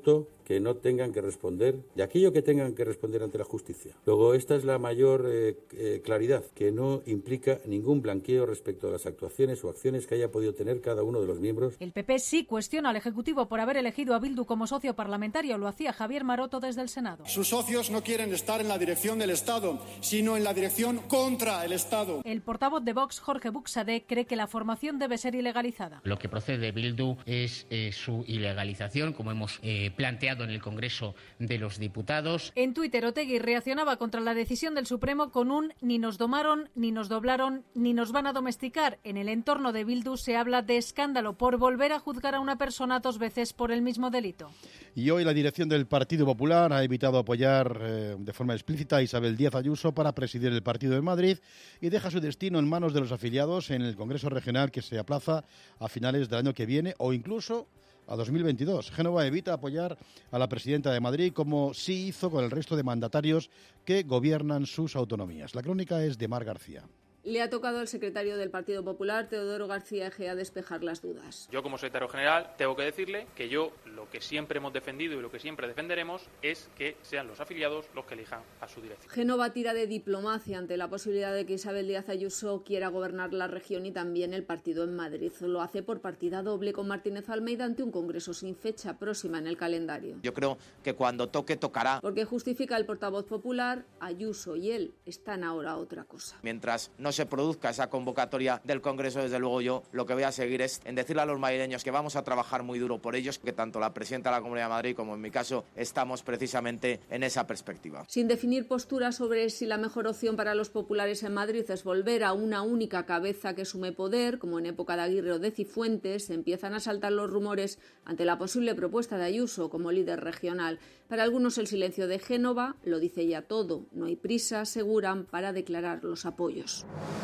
Speaker 2: que no tengan que responder de aquello que tengan que responder ante la justicia. Luego, esta es la mayor claridad, que no implica ningún blanqueo respecto a las actuaciones o acciones que haya podido tener cada uno de los miembros.
Speaker 20: El PP sí cuestiona al Ejecutivo por haber elegido a Bildu como socio parlamentario. Lo hacía Javier Maroto desde el Senado.
Speaker 7: Sus socios no quieren estar en la dirección del Estado, sino en la dirección contra el Estado.
Speaker 20: El portavoz de Vox, Jorge Buxadé, cree que la formación debe ser ilegalizada.
Speaker 21: Lo que procede de Bildu es su ilegalización, como hemos planteado en el Congreso de los Diputados.
Speaker 20: En Twitter, Otegi reaccionaba contra la decisión del Supremo con un "ni nos domaron, ni nos doblaron, ni nos van a domesticar". En el entorno de Bildu se habla de escándalo por volver a juzgar a una persona 2 veces por el mismo delito.
Speaker 1: Y hoy la dirección del Partido Popular ha evitado apoyar de forma explícita a Isabel Díaz Ayuso para presidir el partido en Madrid y deja su destino en manos de los afiliados en el Congreso Regional, que se aplaza a finales del año que viene o incluso a 2022. Génova evita apoyar a la presidenta de Madrid, como sí hizo con el resto de mandatarios que gobiernan sus autonomías. La crónica es de Mar García.
Speaker 22: Le ha tocado al secretario del Partido Popular, Teodoro García Egea, despejar las dudas.
Speaker 23: Yo, como secretario general, tengo que decirle que yo lo que siempre hemos defendido y lo que siempre defenderemos es que sean los afiliados los que elijan a su dirección.
Speaker 22: Génova tira de diplomacia ante la posibilidad de que Isabel Díaz Ayuso quiera gobernar la región y también el partido en Madrid. Lo hace por partida doble con Martínez Almeida ante un congreso sin fecha próxima en el calendario.
Speaker 24: Yo creo que cuando toque, tocará.
Speaker 22: Porque justifica el portavoz popular, Ayuso y él están ahora a otra cosa.
Speaker 24: Mientras no se produzca esa convocatoria del Congreso, desde luego yo lo que voy a seguir es en decirle a los madrileños que vamos a trabajar muy duro por ellos, que tanto la presidenta de la Comunidad de Madrid como en mi caso estamos precisamente en esa perspectiva.
Speaker 22: Sin definir postura sobre si la mejor opción para los populares en Madrid es volver a una única cabeza que sume poder, como en época de Aguirre o de Cifuentes, empiezan a saltar los rumores ante la posible propuesta de Ayuso como líder regional. Para algunos el silencio de Génova lo dice ya todo. No hay prisa, aseguran, para declarar los apoyos.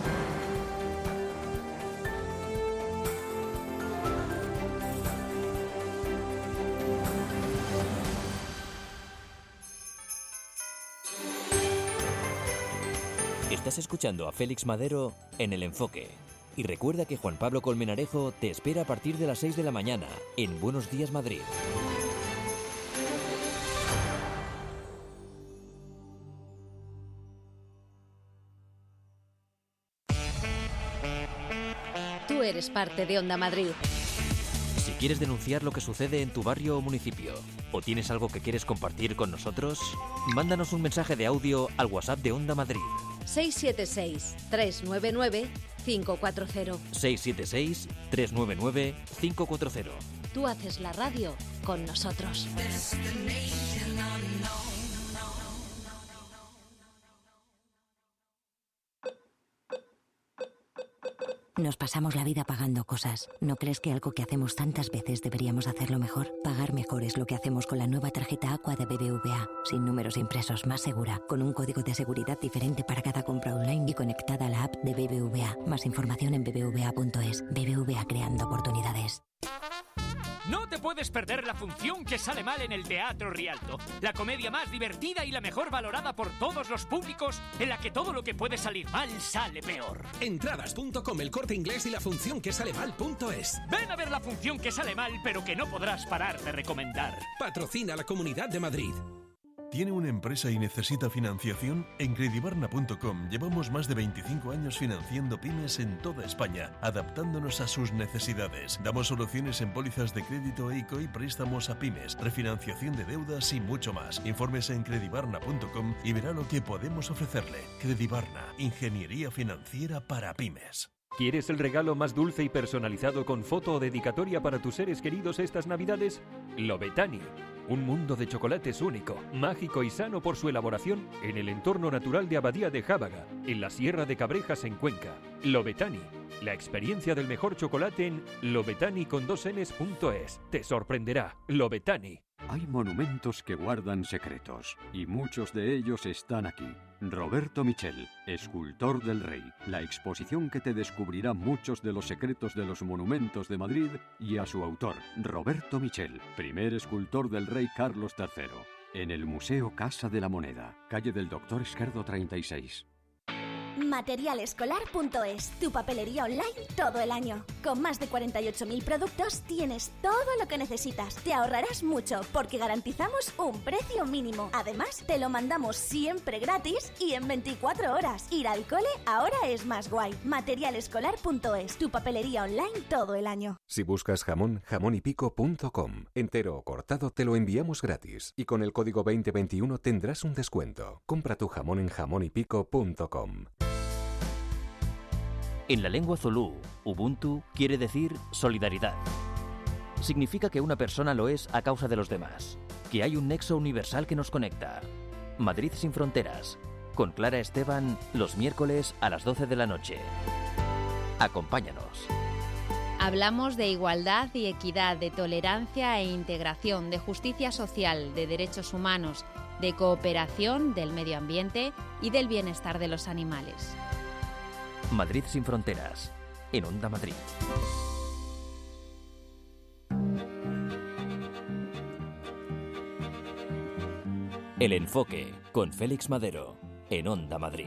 Speaker 17: Estás escuchando a Félix Madero en El Enfoque. Y recuerda que Juan Pablo Colmenarejo te espera a partir de las 6 de la mañana en Buenos Días Madrid.
Speaker 26: Tú eres parte de Onda Madrid.
Speaker 17: Si quieres denunciar lo que sucede en tu barrio o municipio, o tienes algo que quieres compartir con nosotros, mándanos un mensaje de audio al WhatsApp de Onda Madrid.
Speaker 26: 676-399-540.
Speaker 17: 676-399-540.
Speaker 26: Tú haces la radio con nosotros.
Speaker 19: Nos pasamos la vida pagando cosas. ¿No crees que algo que hacemos tantas veces deberíamos hacerlo mejor? Pagar mejor es lo que hacemos con la nueva tarjeta Aqua de BBVA. Sin números impresos, más segura, con un código de seguridad diferente para cada compra online y conectada a la app de BBVA. Más información en bbva.es. BBVA, creando oportunidades.
Speaker 25: No te puedes perder la función que sale mal en el Teatro Rialto. La comedia más divertida y la mejor valorada por todos los públicos, en la que todo lo que puede salir mal sale peor.
Speaker 27: Entradas.com, El Corte Inglés y la función que sale mal.es.
Speaker 25: Ven a ver la función que sale mal, pero que no podrás parar de recomendar.
Speaker 27: Patrocina la Comunidad de Madrid.
Speaker 3: ¿Tiene una empresa y necesita financiación? En Credibarna.com llevamos más de 25 años financiando pymes en toda España, adaptándonos a sus necesidades. Damos soluciones en pólizas de crédito ICO y préstamos a pymes, refinanciación de deudas y mucho más. Infórmese en Credibarna.com y verá lo que podemos ofrecerle. Credibarna, ingeniería financiera para pymes.
Speaker 4: ¿Quieres el regalo más dulce y personalizado con foto o dedicatoria para tus seres queridos estas Navidades? Lobetani. Un mundo de chocolates único, mágico y sano por su elaboración en el entorno natural de Abadía de Jábaga, en la Sierra de Cabrejas en Cuenca. Lobetani. La experiencia del mejor chocolate en lobetani.es. Te sorprenderá. Lobetani.
Speaker 5: Hay monumentos que guardan secretos, y muchos de ellos están aquí. Roberto Michel, escultor del Rey, la exposición que te descubrirá muchos de los secretos de los monumentos de Madrid, y a su autor, Roberto Michel, primer escultor del Rey Carlos III, en el Museo Casa de la Moneda, calle del Doctor Esquerdo 36.
Speaker 28: Materialescolar.es, tu papelería online todo el año.
Speaker 6: Con más de 48.000 productos tienes todo lo que necesitas. Te ahorrarás mucho porque garantizamos un precio mínimo. Además, te lo mandamos siempre gratis y en 24 horas. Ir al cole ahora es más guay. Materialescolar.es, tu papelería online todo el año.
Speaker 8: Si buscas jamón, jamonypico.com. Entero o cortado te lo enviamos gratis. Y con el código 2021 tendrás un descuento. Compra tu jamón en jamonypico.com.
Speaker 17: En la lengua zulú, Ubuntu quiere decir solidaridad. Significa que una persona lo es a causa de los demás, que hay un nexo universal que nos conecta. Madrid sin fronteras, con Clara Esteban, los miércoles a las 12 de la noche. Acompáñanos.
Speaker 9: Hablamos de igualdad y equidad, de tolerancia e integración, de justicia social, de derechos humanos, de cooperación, del medio ambiente y del bienestar de los animales.
Speaker 17: Madrid sin fronteras, en Onda Madrid. El enfoque con Félix Madero, en Onda Madrid.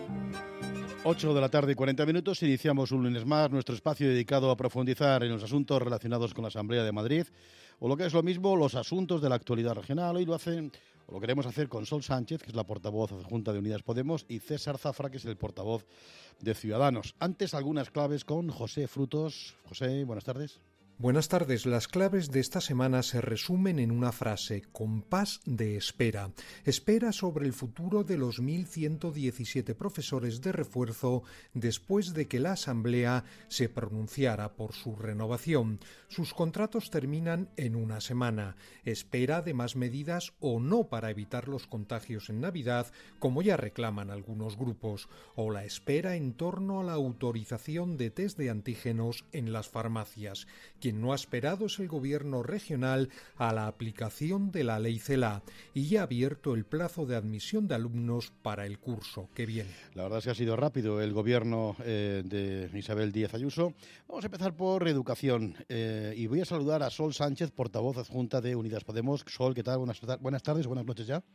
Speaker 1: 8 de la tarde y 40 minutos, iniciamos un lunes más nuestro espacio dedicado a profundizar en los asuntos relacionados con la Asamblea de Madrid, o lo que es lo mismo, los asuntos de la actualidad regional. Hoy lo queremos hacer con Sol Sánchez, que es la portavoz adjunta de Unidas Podemos, y César Zafra, que es el portavoz de Ciudadanos. Antes, algunas claves con José Frutos. José, buenas tardes.
Speaker 16: Buenas tardes. Las claves de esta semana se resumen en una frase: compás de espera. Espera sobre el futuro de los 1.117 profesores de refuerzo después de que la Asamblea se pronunciara por su renovación. Sus contratos terminan en una semana. Espera de más medidas o no para evitar los contagios en Navidad, como ya reclaman algunos grupos, o la espera en torno a la autorización de test de antígenos en las farmacias. Quien no ha esperado es el gobierno regional a la aplicación de la ley CELA y ya ha abierto el plazo de admisión de alumnos para el curso que viene.
Speaker 1: La verdad es que ha sido rápido el gobierno de Isabel Díaz Ayuso. Vamos a empezar por educación y voy a saludar a Sol Sánchez, portavoz adjunta de Unidas Podemos. Sol, ¿qué tal? Buenas tardes, buenas noches ya.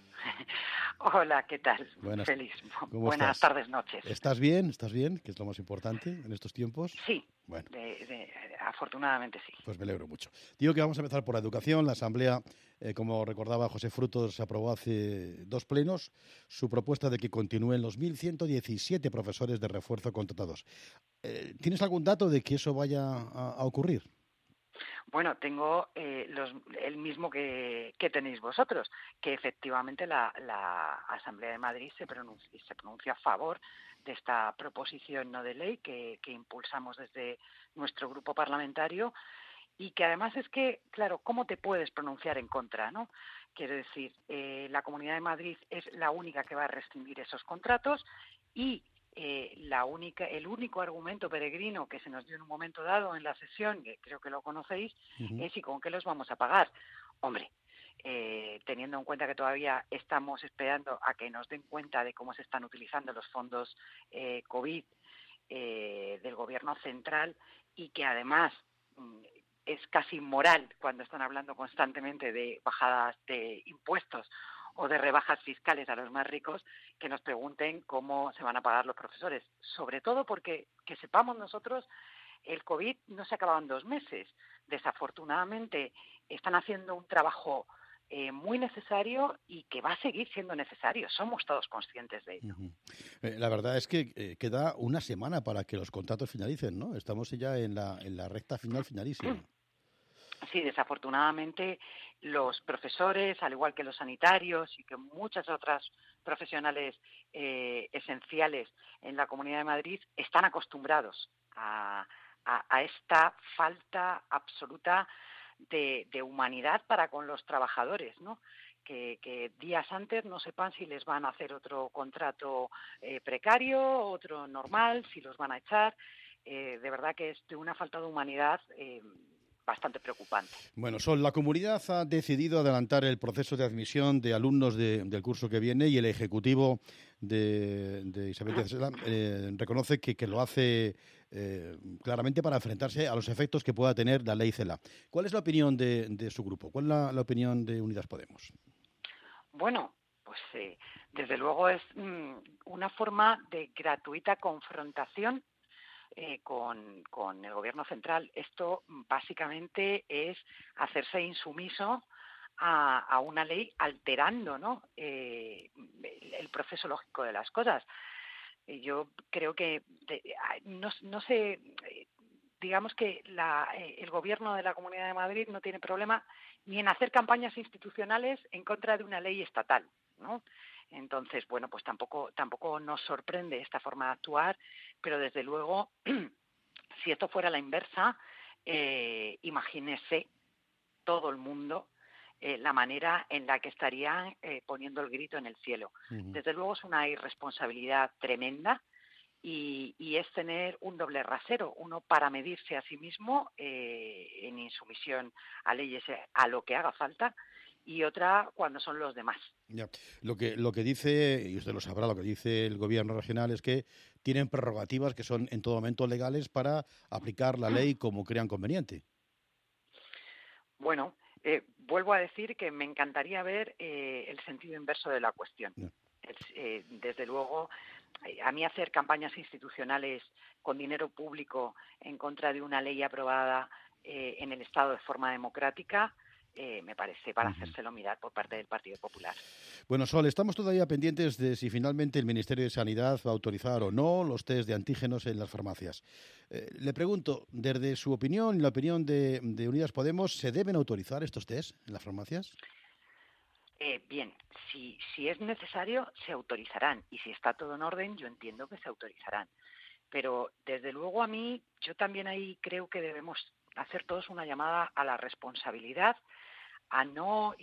Speaker 10: Hola, ¿qué tal? Feliz. Buenas tardes, noches.
Speaker 1: ¿Estás bien? ¿Estás bien? Que es lo más importante en estos tiempos.
Speaker 10: Sí.
Speaker 1: Bueno.
Speaker 10: Afortunadamente sí.
Speaker 1: Pues me alegro mucho. Digo que vamos a empezar por la educación. La Asamblea, como recordaba José Frutos, aprobó hace 2 plenos su propuesta de que continúen los 1.117 profesores de refuerzo contratados. ¿Tienes algún dato de que eso vaya a ocurrir?
Speaker 10: Bueno, tengo el mismo que tenéis vosotros, que efectivamente la Asamblea de Madrid se pronuncia a favor de esta proposición no de ley que impulsamos desde nuestro grupo parlamentario y que además es que, claro, ¿cómo te puedes pronunciar en contra, no? Quiero decir, la Comunidad de Madrid es la única que va a rescindir esos contratos y el único argumento peregrino que se nos dio en un momento dado en la sesión, que creo que lo conocéis, es ¿y con qué los vamos a pagar? Hombre, teniendo en cuenta que todavía estamos esperando a que nos den cuenta de cómo se están utilizando los fondos COVID del Gobierno central y que además es casi inmoral cuando están hablando constantemente de bajadas de impuestos o de rebajas fiscales a los más ricos, que nos pregunten cómo se van a pagar los profesores. Sobre todo porque, que sepamos nosotros, el COVID no se acababa en 2 meses. Desafortunadamente están haciendo un trabajo muy necesario y que va a seguir siendo necesario. Somos todos conscientes de ello.
Speaker 1: La verdad es que queda una semana para que los contratos finalicen, ¿no? Estamos ya en la recta finalísima.
Speaker 10: Sí, desafortunadamente los profesores, al igual que los sanitarios y que muchas otras profesionales esenciales en la Comunidad de Madrid, están acostumbrados a esta falta absoluta de humanidad para con los trabajadores, ¿no? Que días antes no sepan si les van a hacer otro contrato precario, otro normal, si los van a echar. De verdad que es de una falta de humanidad bastante preocupante.
Speaker 1: Bueno, Sol, la comunidad ha decidido adelantar el proceso de admisión de alumnos del curso que viene y el Ejecutivo de Isabel Díaz reconoce que lo hace claramente para enfrentarse a los efectos que pueda tener la ley CELA. ¿Cuál es la opinión de su grupo? ¿Cuál es la opinión de Unidas Podemos?
Speaker 10: Bueno, pues desde luego es una forma de gratuita confrontación con el Gobierno central. Esto básicamente es hacerse insumiso a una ley, alterando, ¿no?, el proceso lógico de las cosas. Yo creo que no sé, digamos que el Gobierno de la Comunidad de Madrid no tiene problema ni en hacer campañas institucionales en contra de una ley estatal, ¿no? Entonces, bueno, pues tampoco nos sorprende esta forma de actuar, pero desde luego, si esto fuera la inversa, imagínese todo el mundo la manera en la que estarían poniendo el grito en el cielo.
Speaker 1: Ujú.
Speaker 10: Desde luego es una irresponsabilidad tremenda y es tener un doble rasero, uno para medirse a sí mismo en insumisión a leyes, a lo que haga falta, y otra cuando son los demás.
Speaker 1: Ya. Lo que dice, y usted lo sabrá, lo que dice el Gobierno regional es que tienen prerrogativas que son en todo momento legales para aplicar la ley como crean conveniente.
Speaker 10: Bueno, vuelvo a decir que me encantaría ver el sentido inverso de la cuestión. Desde luego, a mí hacer campañas institucionales con dinero público en contra de una ley aprobada en el Estado de forma democrática me parece para hacérselo mirar por parte del Partido Popular.
Speaker 1: Bueno, Sol, estamos todavía pendientes de si finalmente el Ministerio de Sanidad va a autorizar o no los test de antígenos en las farmacias. Le pregunto, desde su opinión y la opinión de Unidas Podemos, ¿se deben autorizar estos test en las farmacias?
Speaker 10: Bien, si es necesario, se autorizarán. Y si está todo en orden, yo entiendo que se autorizarán. Pero, desde luego, yo también ahí creo que debemos hacer todos una llamada a la responsabilidad, a no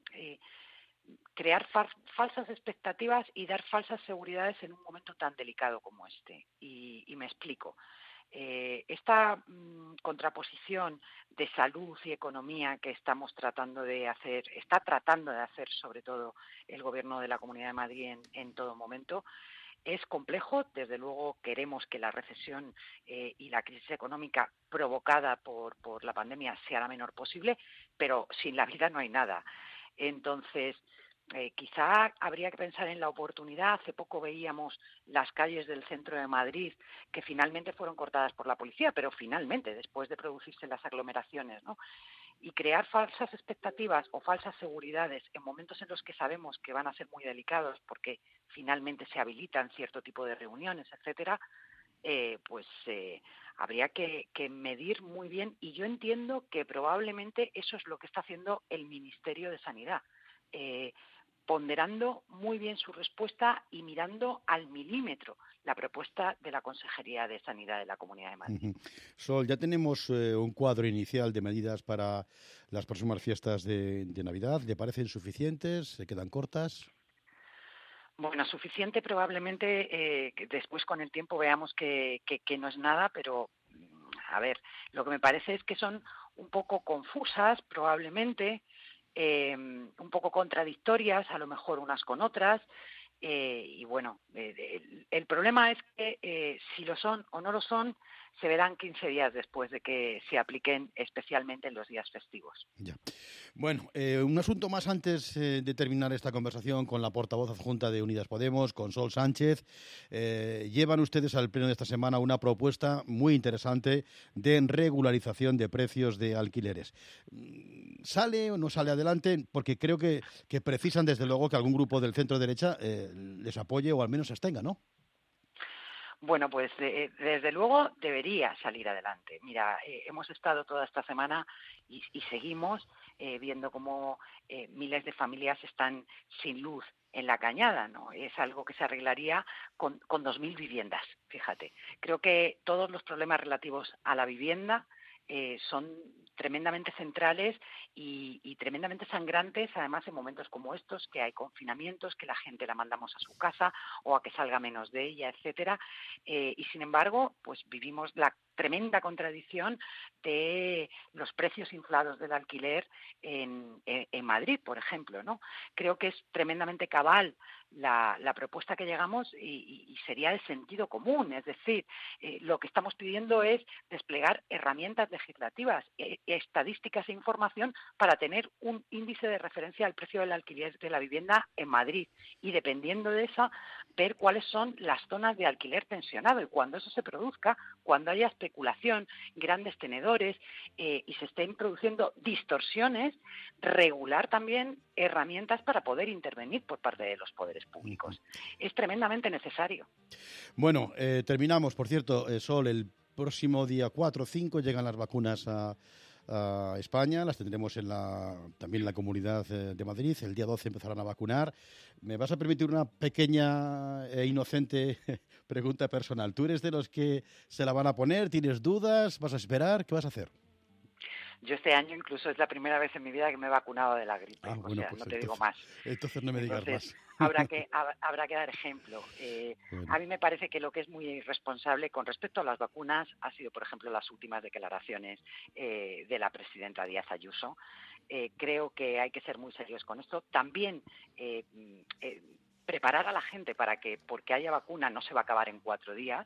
Speaker 10: crear falsas expectativas y dar falsas seguridades en un momento tan delicado como este. Y me explico. Esta contraposición de salud y economía que está tratando de hacer sobre todo el Gobierno de la Comunidad de Madrid en todo momento, es complejo. Desde luego queremos que la recesión y la crisis económica provocada por la pandemia sea la menor posible, pero sin la vida no hay nada. Entonces, quizá habría que pensar en la oportunidad. Hace poco veíamos las calles del centro de Madrid que finalmente fueron cortadas por la policía, pero finalmente, después de producirse las aglomeraciones, ¿no? Y crear falsas expectativas o falsas seguridades en momentos en los que sabemos que van a ser muy delicados porque finalmente se habilitan cierto tipo de reuniones, etcétera, habría que medir muy bien, y yo entiendo que probablemente eso es lo que está haciendo el Ministerio de Sanidad, ponderando muy bien su respuesta y mirando al milímetro la propuesta de la Consejería de Sanidad de la Comunidad de Madrid.
Speaker 1: Sol, ya tenemos un cuadro inicial de medidas para las próximas fiestas de Navidad. ¿Le parecen suficientes? ¿Se quedan cortas?
Speaker 10: Bueno, suficiente probablemente, que después con el tiempo veamos que no es nada, pero a ver, lo que me parece es que son un poco confusas probablemente, un poco contradictorias a lo mejor unas con otras, y bueno, el problema es que si lo son o no lo son, se verán 15 días después de que se apliquen, especialmente en los días festivos.
Speaker 1: Ya. Bueno, un asunto más antes de terminar esta conversación con la portavoz adjunta de Unidas Podemos, con Sol Sánchez. Llevan ustedes al pleno de esta semana una propuesta muy interesante de regularización de precios de alquileres. ¿Sale o no sale adelante? Porque creo que precisan, desde luego, que algún grupo del centro-derecha les apoye o al menos se abstenga, ¿no?
Speaker 10: Bueno, pues desde luego debería salir adelante. Mira, hemos estado toda esta semana y seguimos viendo cómo miles de familias están sin luz en la cañada, ¿no? Es algo que se arreglaría con 2.000 viviendas, fíjate. Creo que todos los problemas relativos a la vivienda son tremendamente centrales y tremendamente sangrantes, además en momentos como estos, que hay confinamientos, que la gente la mandamos a su casa o a que salga menos de ella, etcétera, y sin embargo, pues vivimos la tremenda contradicción de los precios inflados del alquiler en Madrid, por ejemplo, ¿no? Creo que es tremendamente cabal la propuesta que llegamos y sería de sentido común. Es decir, lo que estamos pidiendo es desplegar herramientas legislativas, estadísticas e información para tener un índice de referencia al precio del alquiler de la vivienda en Madrid y, dependiendo de eso, ver cuáles son las zonas de alquiler tensionado, y cuando eso se produzca, cuando haya especulación, grandes tenedores y se estén produciendo distorsiones, regular también herramientas para poder intervenir por parte de los poderes públicos. Es tremendamente necesario.
Speaker 1: Bueno, terminamos, por cierto, Sol, el próximo día 4 o 5 llegan las vacunas a España, las tendremos también en la Comunidad de Madrid. El día 12 empezarán a vacunar. ¿Me vas a permitir una pequeña e inocente pregunta personal? ¿Tú eres de los que se la van a poner? ¿Tienes dudas? ¿Vas a esperar? ¿Qué vas a hacer?
Speaker 10: Yo este año incluso es la primera vez en mi vida que me he vacunado de la gripe.
Speaker 1: Bueno,
Speaker 10: pues
Speaker 1: no
Speaker 10: te digo más.
Speaker 1: Entonces no me digas más.
Speaker 10: Habrá que dar ejemplo. A mí me parece que lo que es muy irresponsable con respecto a las vacunas ha sido, por ejemplo, las últimas declaraciones de la presidenta Díaz Ayuso. Creo que hay que ser muy serios con esto. También preparar a la gente para que, porque haya vacuna, no se va a acabar en 4 días.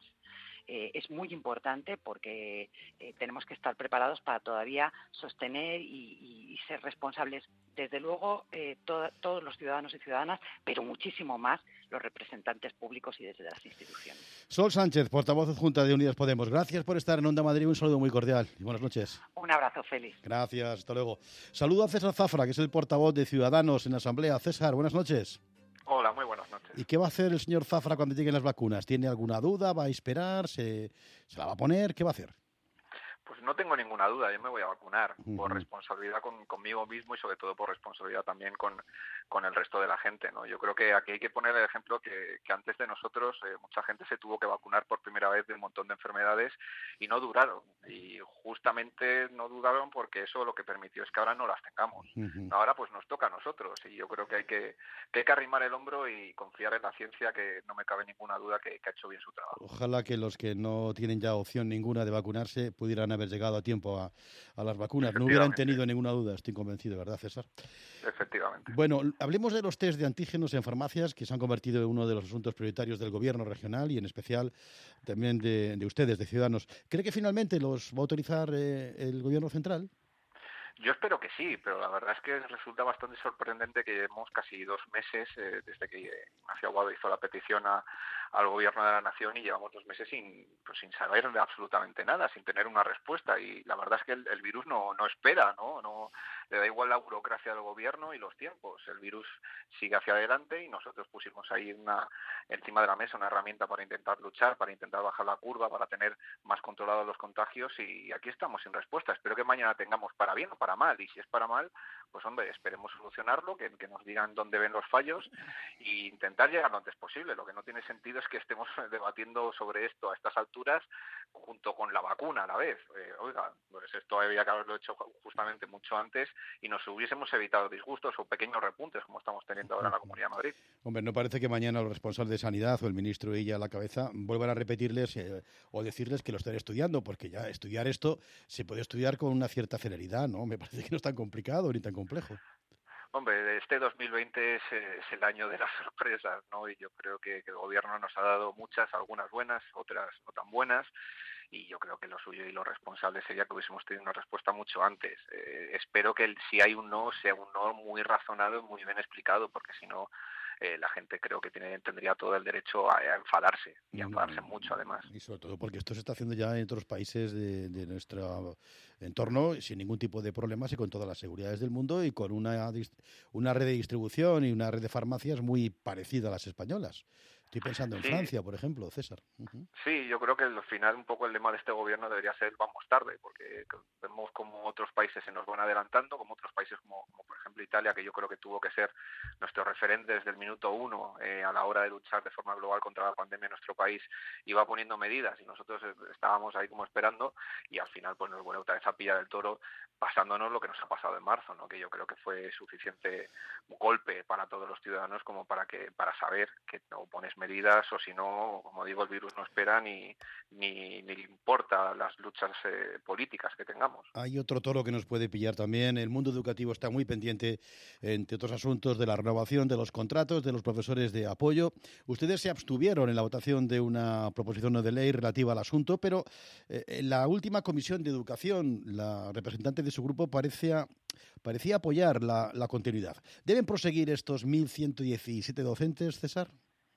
Speaker 10: Es muy importante porque tenemos que estar preparados para todavía sostener y ser responsables, desde luego, todos los ciudadanos y ciudadanas, pero muchísimo más los representantes públicos y desde las instituciones.
Speaker 1: Sol Sánchez, portavoz adjunta de Unidas Podemos. Gracias por estar en Onda Madrid. Un saludo muy cordial y buenas noches.
Speaker 10: Un abrazo, Félix.
Speaker 1: Gracias, hasta luego. Saludo a César Zafra, que es el portavoz de Ciudadanos en la Asamblea. César, buenas noches.
Speaker 2: Hola, muy buenas noches.
Speaker 1: ¿Y qué va a hacer el señor Zafra cuando lleguen las vacunas? ¿Tiene alguna duda? ¿Va a esperar? ¿Se la va a poner? ¿Qué va a hacer?
Speaker 2: Pues no tengo ninguna duda, yo me voy a vacunar por responsabilidad conmigo mismo y sobre todo por responsabilidad también con el resto de la gente, ¿no? Yo creo que aquí hay que poner el ejemplo que antes de nosotros mucha gente se tuvo que vacunar por primera vez de un montón de enfermedades y no duraron. Y justamente no duraron porque eso lo que permitió es que ahora no las tengamos. Ahora pues nos toca a nosotros y yo creo que hay que arrimar el hombro y confiar en la ciencia, que no me cabe ninguna duda que ha hecho bien su trabajo.
Speaker 1: Ojalá que los que no tienen ya opción ninguna de vacunarse pudieran haber llegado a tiempo a las vacunas. No hubieran tenido ninguna duda, estoy convencido, ¿verdad, César?
Speaker 2: Efectivamente.
Speaker 1: Bueno, hablemos de los test de antígenos en farmacias, que se han convertido en uno de los asuntos prioritarios del Gobierno regional y en especial también de ustedes, de Ciudadanos. ¿Cree que finalmente los va a autorizar el Gobierno central?
Speaker 2: Yo espero que sí, pero la verdad es que resulta bastante sorprendente que llevemos casi 2 meses desde que Ignacio Aguado hizo la petición al Gobierno de la Nación y llevamos 2 meses sin saber de absolutamente nada, sin tener una respuesta. Y la verdad es que el virus no espera, no le da igual la burocracia del Gobierno y los tiempos. El virus sigue hacia adelante y nosotros pusimos ahí encima de la mesa una herramienta para intentar luchar, para intentar bajar la curva, para tener más controlados los contagios, y aquí estamos sin respuesta. Espero que mañana tengamos para bien o para mal, y si es para mal, pues hombre, esperemos solucionarlo, que nos digan dónde ven los fallos e intentar llegar lo antes posible. Lo que no tiene sentido es que estemos debatiendo sobre esto a estas alturas junto con la vacuna a la vez. Oiga, pues esto había que haberlo hecho justamente mucho antes y nos hubiésemos evitado disgustos o pequeños repuntes como estamos teniendo ahora en la Comunidad de Madrid.
Speaker 1: Hombre, no parece que mañana los responsables de Sanidad o el ministro ella a la cabeza vuelvan a repetirles o decirles que lo estén estudiando, porque ya estudiar esto se puede estudiar con una cierta celeridad, ¿no? Me parece que no es tan complicado ni tan complejo.
Speaker 2: Hombre, este 2020 es el año de las sorpresas, ¿no? Y yo creo que el Gobierno nos ha dado muchas, algunas buenas, otras no tan buenas, y yo creo que lo suyo y lo responsable sería que hubiésemos tenido una respuesta mucho antes. Espero que si hay un no, sea un no muy razonado y muy bien explicado, porque si no, la gente creo que tendría todo el derecho a enfadarse, y a enfadarse mucho además.
Speaker 1: Y sobre todo porque esto se está haciendo ya en otros países de nuestro entorno sin ningún tipo de problemas y con todas las seguridades del mundo y con una red de distribución y una red de farmacias muy parecida a las españolas. Estoy pensando en Francia, por ejemplo, César.
Speaker 2: Sí, yo creo que al final un poco el lema de este gobierno debería ser vamos tarde, porque vemos como otros países se nos van adelantando, como otros países como por ejemplo Italia, que yo creo que tuvo que ser nuestro referente desde el minuto 1 a la hora de luchar de forma global contra la pandemia en nuestro país, iba poniendo medidas y nosotros estábamos ahí como esperando, y al final pues nos vuelve otra vez a pillar el toro, pasándonos lo que nos ha pasado en marzo, ¿no? Que yo creo que fue suficiente golpe para todos los ciudadanos como para saber que no pones medidas, o si no, como digo, el virus no espera ni le importa las luchas políticas que tengamos.
Speaker 1: Hay otro toro que nos puede pillar también. El mundo educativo está muy pendiente, entre otros asuntos, de la renovación de los contratos de los profesores de apoyo. Ustedes se abstuvieron en la votación de una proposición de ley relativa al asunto, pero en la última comisión de educación, la representante de su grupo parecía apoyar la continuidad. ¿Deben proseguir estos 1.117 docentes, César?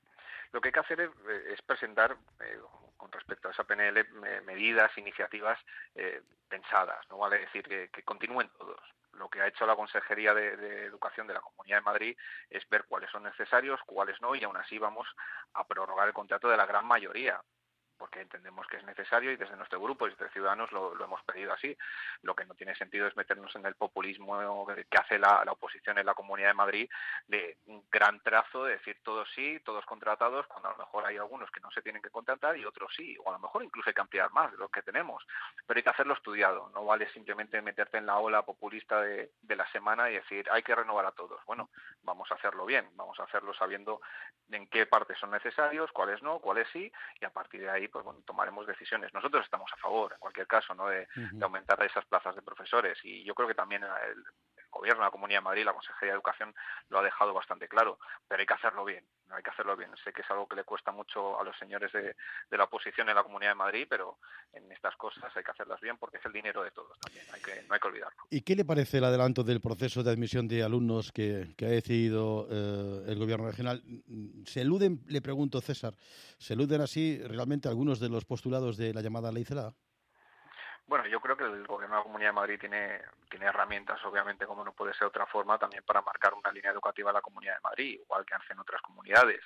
Speaker 2: Lo que hay que hacer es presentar, con respecto a esa PNL, medidas, iniciativas pensadas. No vale decir que continúen todos. Lo que ha hecho la Consejería de Educación de la Comunidad de Madrid es ver cuáles son necesarios, cuáles no, y aún así vamos a prorrogar el contrato de la gran mayoría, porque entendemos que es necesario y desde nuestro grupo y desde Ciudadanos lo hemos pedido así. Lo que no tiene sentido es meternos en el populismo que hace la oposición en la Comunidad de Madrid, de un gran trazo, de decir todos sí, todos contratados, cuando a lo mejor hay algunos que no se tienen que contratar y otros sí, o a lo mejor incluso hay que ampliar más de lo que tenemos, pero hay que hacerlo estudiado. No vale simplemente meterte en la ola populista de la semana y decir hay que renovar a todos. Bueno, vamos a hacerlo bien, vamos a hacerlo sabiendo en qué partes son necesarios, cuáles no, cuáles sí, y a partir de ahí pues bueno, tomaremos decisiones. Nosotros estamos a favor, en cualquier caso, ¿no? de aumentar esas plazas de profesores, y yo creo que también el Gobierno, la Comunidad de Madrid, la Consejería de Educación lo ha dejado bastante claro, pero hay que hacerlo bien, hay que hacerlo bien. Sé que es algo que le cuesta mucho a los señores de la oposición en la Comunidad de Madrid, pero en estas cosas hay que hacerlas bien porque es el dinero de todos también, no hay que olvidarlo.
Speaker 1: ¿Y qué le parece el adelanto del proceso de admisión de alumnos que ha decidido el Gobierno regional? ¿Se eluden, le pregunto, César, se eluden así realmente algunos de los postulados de la llamada Ley Celaá?
Speaker 2: Bueno, yo creo que el Gobierno de la Comunidad de Madrid tiene herramientas, obviamente, como no puede ser de otra forma, también para marcar una línea educativa en la Comunidad de Madrid, igual que hacen otras comunidades.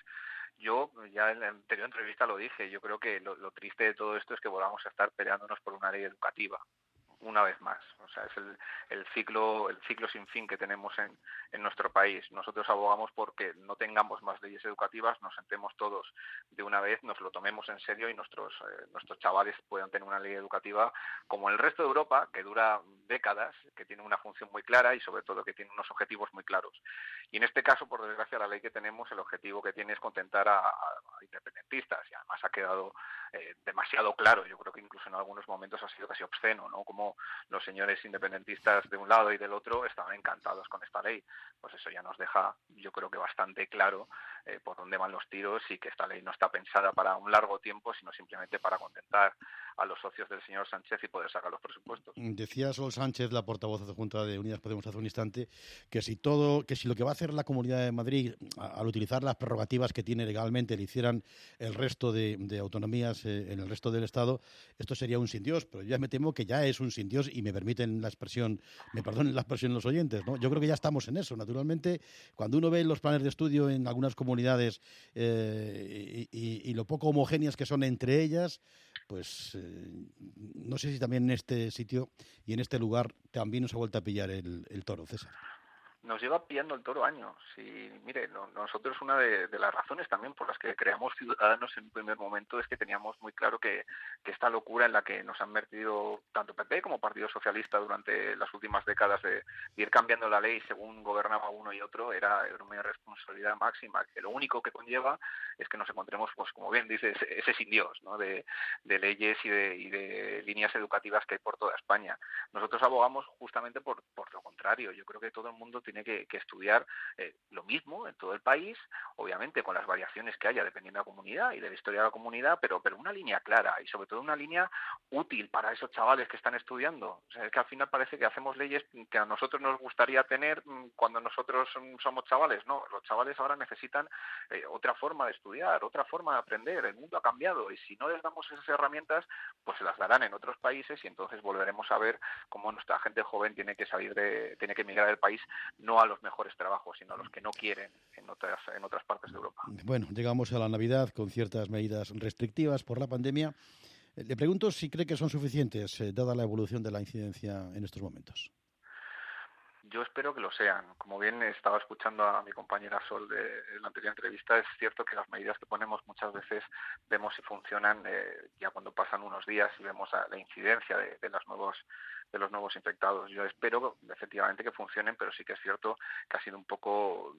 Speaker 2: Yo ya en la anterior entrevista lo dije, yo creo que lo triste de todo esto es que volvamos a estar peleándonos por una ley educativa, una vez más. O sea, es el ciclo sin fin que tenemos en nuestro país. Nosotros abogamos porque no tengamos más leyes educativas, nos sentemos todos de una vez, nos lo tomemos en serio y nuestros chavales puedan tener una ley educativa como el resto de Europa, que dura décadas, que tiene una función muy clara y sobre todo que tiene unos objetivos muy claros. Y en este caso, por desgracia, la ley que tenemos, el objetivo que tiene es contentar a independentistas, y además ha quedado demasiado claro. Yo creo que incluso en algunos momentos ha sido casi obsceno, ¿no? Como los señores independentistas de un lado y del otro estaban encantados con esta ley. Pues eso ya nos deja, yo creo que bastante claro por dónde van los tiros, y que esta ley no está pensada para un largo tiempo, sino simplemente para contentar a los socios del señor Sánchez y poder sacar los presupuestos.
Speaker 1: Decía Sol Sánchez, la portavoz adjunta de Unidas Podemos, hace un instante, que si lo que va a hacer la Comunidad de Madrid al utilizar las prerrogativas que tiene legalmente le hicieran el resto de autonomías en el resto del Estado, esto sería un sin Dios, pero yo ya me temo que ya es un sin Dios, y me perdonen la expresión los oyentes, ¿no? Yo creo que ya estamos en eso. Naturalmente, cuando uno ve los planes de estudio en algunas comunidades y lo poco homogéneas que son entre ellas, pues no sé si también en este sitio y en este lugar también nos ha vuelto a pillar el toro, César.
Speaker 2: Nos lleva pillando el toro años. Y mire, nosotros una de las razones también por las que creamos Ciudadanos en un primer momento es que teníamos muy claro que esta locura en la que nos han metido tanto PP como Partido Socialista durante las últimas décadas de ir cambiando la ley según gobernaba uno y otro era una irresponsabilidad máxima, que lo único que conlleva es que nos encontremos, pues como bien dices, ese sin Dios, ¿no? de leyes y de líneas educativas que hay por toda España. Nosotros abogamos justamente por lo contrario. Yo creo que todo el mundo tiene que estudiar lo mismo en todo el país, obviamente con las variaciones que haya dependiendo de la comunidad y de la historia de la comunidad, pero una línea clara y sobre todo una línea útil para esos chavales que están estudiando. O sea, es que al final parece que hacemos leyes que a nosotros nos gustaría tener cuando nosotros somos chavales. No, los chavales ahora necesitan otra forma de estudiar, otra forma de aprender. El mundo ha cambiado y si no les damos esas herramientas, pues se las darán en otros países y entonces volveremos a ver cómo nuestra gente joven tiene que emigrar del país, no a los mejores trabajos, sino a los que no quieren en otras partes de Europa.
Speaker 1: Bueno, llegamos a la Navidad con ciertas medidas restrictivas por la pandemia. Le pregunto si cree que son suficientes, dada la evolución de la incidencia en estos momentos.
Speaker 2: Yo espero que lo sean. Como bien estaba escuchando a mi compañera Sol de la anterior entrevista, es cierto que las medidas que ponemos muchas veces vemos si funcionan ya cuando pasan unos días y vemos la incidencia de los nuevos infectados. Yo espero efectivamente que funcionen, pero sí que es cierto que ha sido un poco,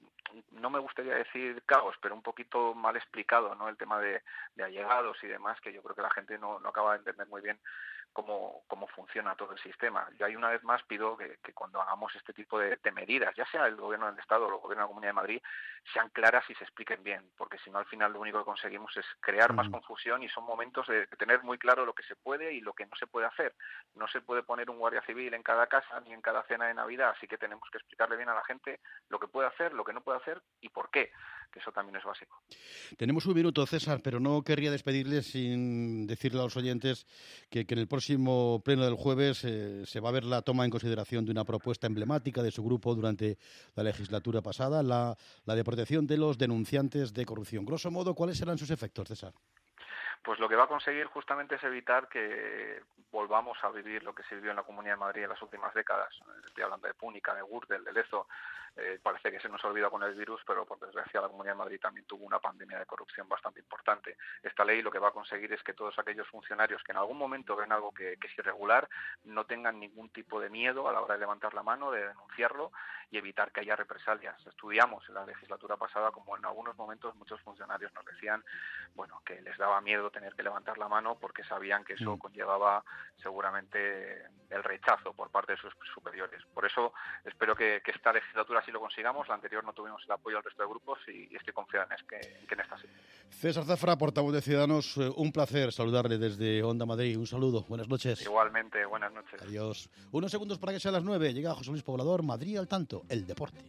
Speaker 2: no me gustaría decir caos, pero un poquito mal explicado, ¿no? El tema de allegados y demás, que yo creo que la gente no acaba de entender muy bien cómo funciona todo el sistema. Yo ahí una vez más pido que cuando hagamos este tipo de medidas, ya sea el Gobierno del Estado o el Gobierno de la Comunidad de Madrid, sean claras y se expliquen bien, porque si no al final lo único que conseguimos es crear más confusión y son momentos de tener muy claro lo que se puede y lo que no se puede hacer. No se puede poner un guardia civil en cada casa ni en cada cena de Navidad, así que tenemos que explicarle bien a la gente lo que puede hacer, lo que no puede hacer y por qué, que eso también es básico.
Speaker 1: Tenemos un minuto, César, pero no querría despedirle sin decirle a los oyentes que en el próximo pleno del jueves se va a ver la toma en consideración de una propuesta emblemática de su grupo durante la legislatura pasada, la de protección de los denunciantes de corrupción. Grosso modo, ¿cuáles serán sus efectos, César?
Speaker 2: Pues lo que va a conseguir justamente es evitar que volvamos a vivir lo que se vivió en la Comunidad de Madrid en las últimas décadas. Estoy hablando de Púnica, de Gürtel, de Lezo. Parece que se nos olvida con el virus, pero por desgracia la Comunidad de Madrid también tuvo una pandemia de corrupción bastante importante. Esta ley lo que va a conseguir es que todos aquellos funcionarios que en algún momento ven algo que es irregular no tengan ningún tipo de miedo a la hora de levantar la mano, de denunciarlo y evitar que haya represalias. Estudiamos en la legislatura pasada como en algunos momentos muchos funcionarios nos decían, bueno, que les daba miedo tener que levantar la mano porque sabían que eso conllevaba seguramente el rechazo por parte de sus superiores. Por eso espero que esta legislatura sí lo consigamos. La anterior no tuvimos el apoyo del resto de grupos y estoy confiado en que en esta sí.
Speaker 1: César Zafra, portavoz de Ciudadanos, un placer saludarle desde Onda Madrid. Un saludo, buenas noches.
Speaker 2: Igualmente, buenas noches.
Speaker 1: Adiós. Unos segundos para que sean las 9. Llega José Luis Poblador, Madrid al tanto, el deporte.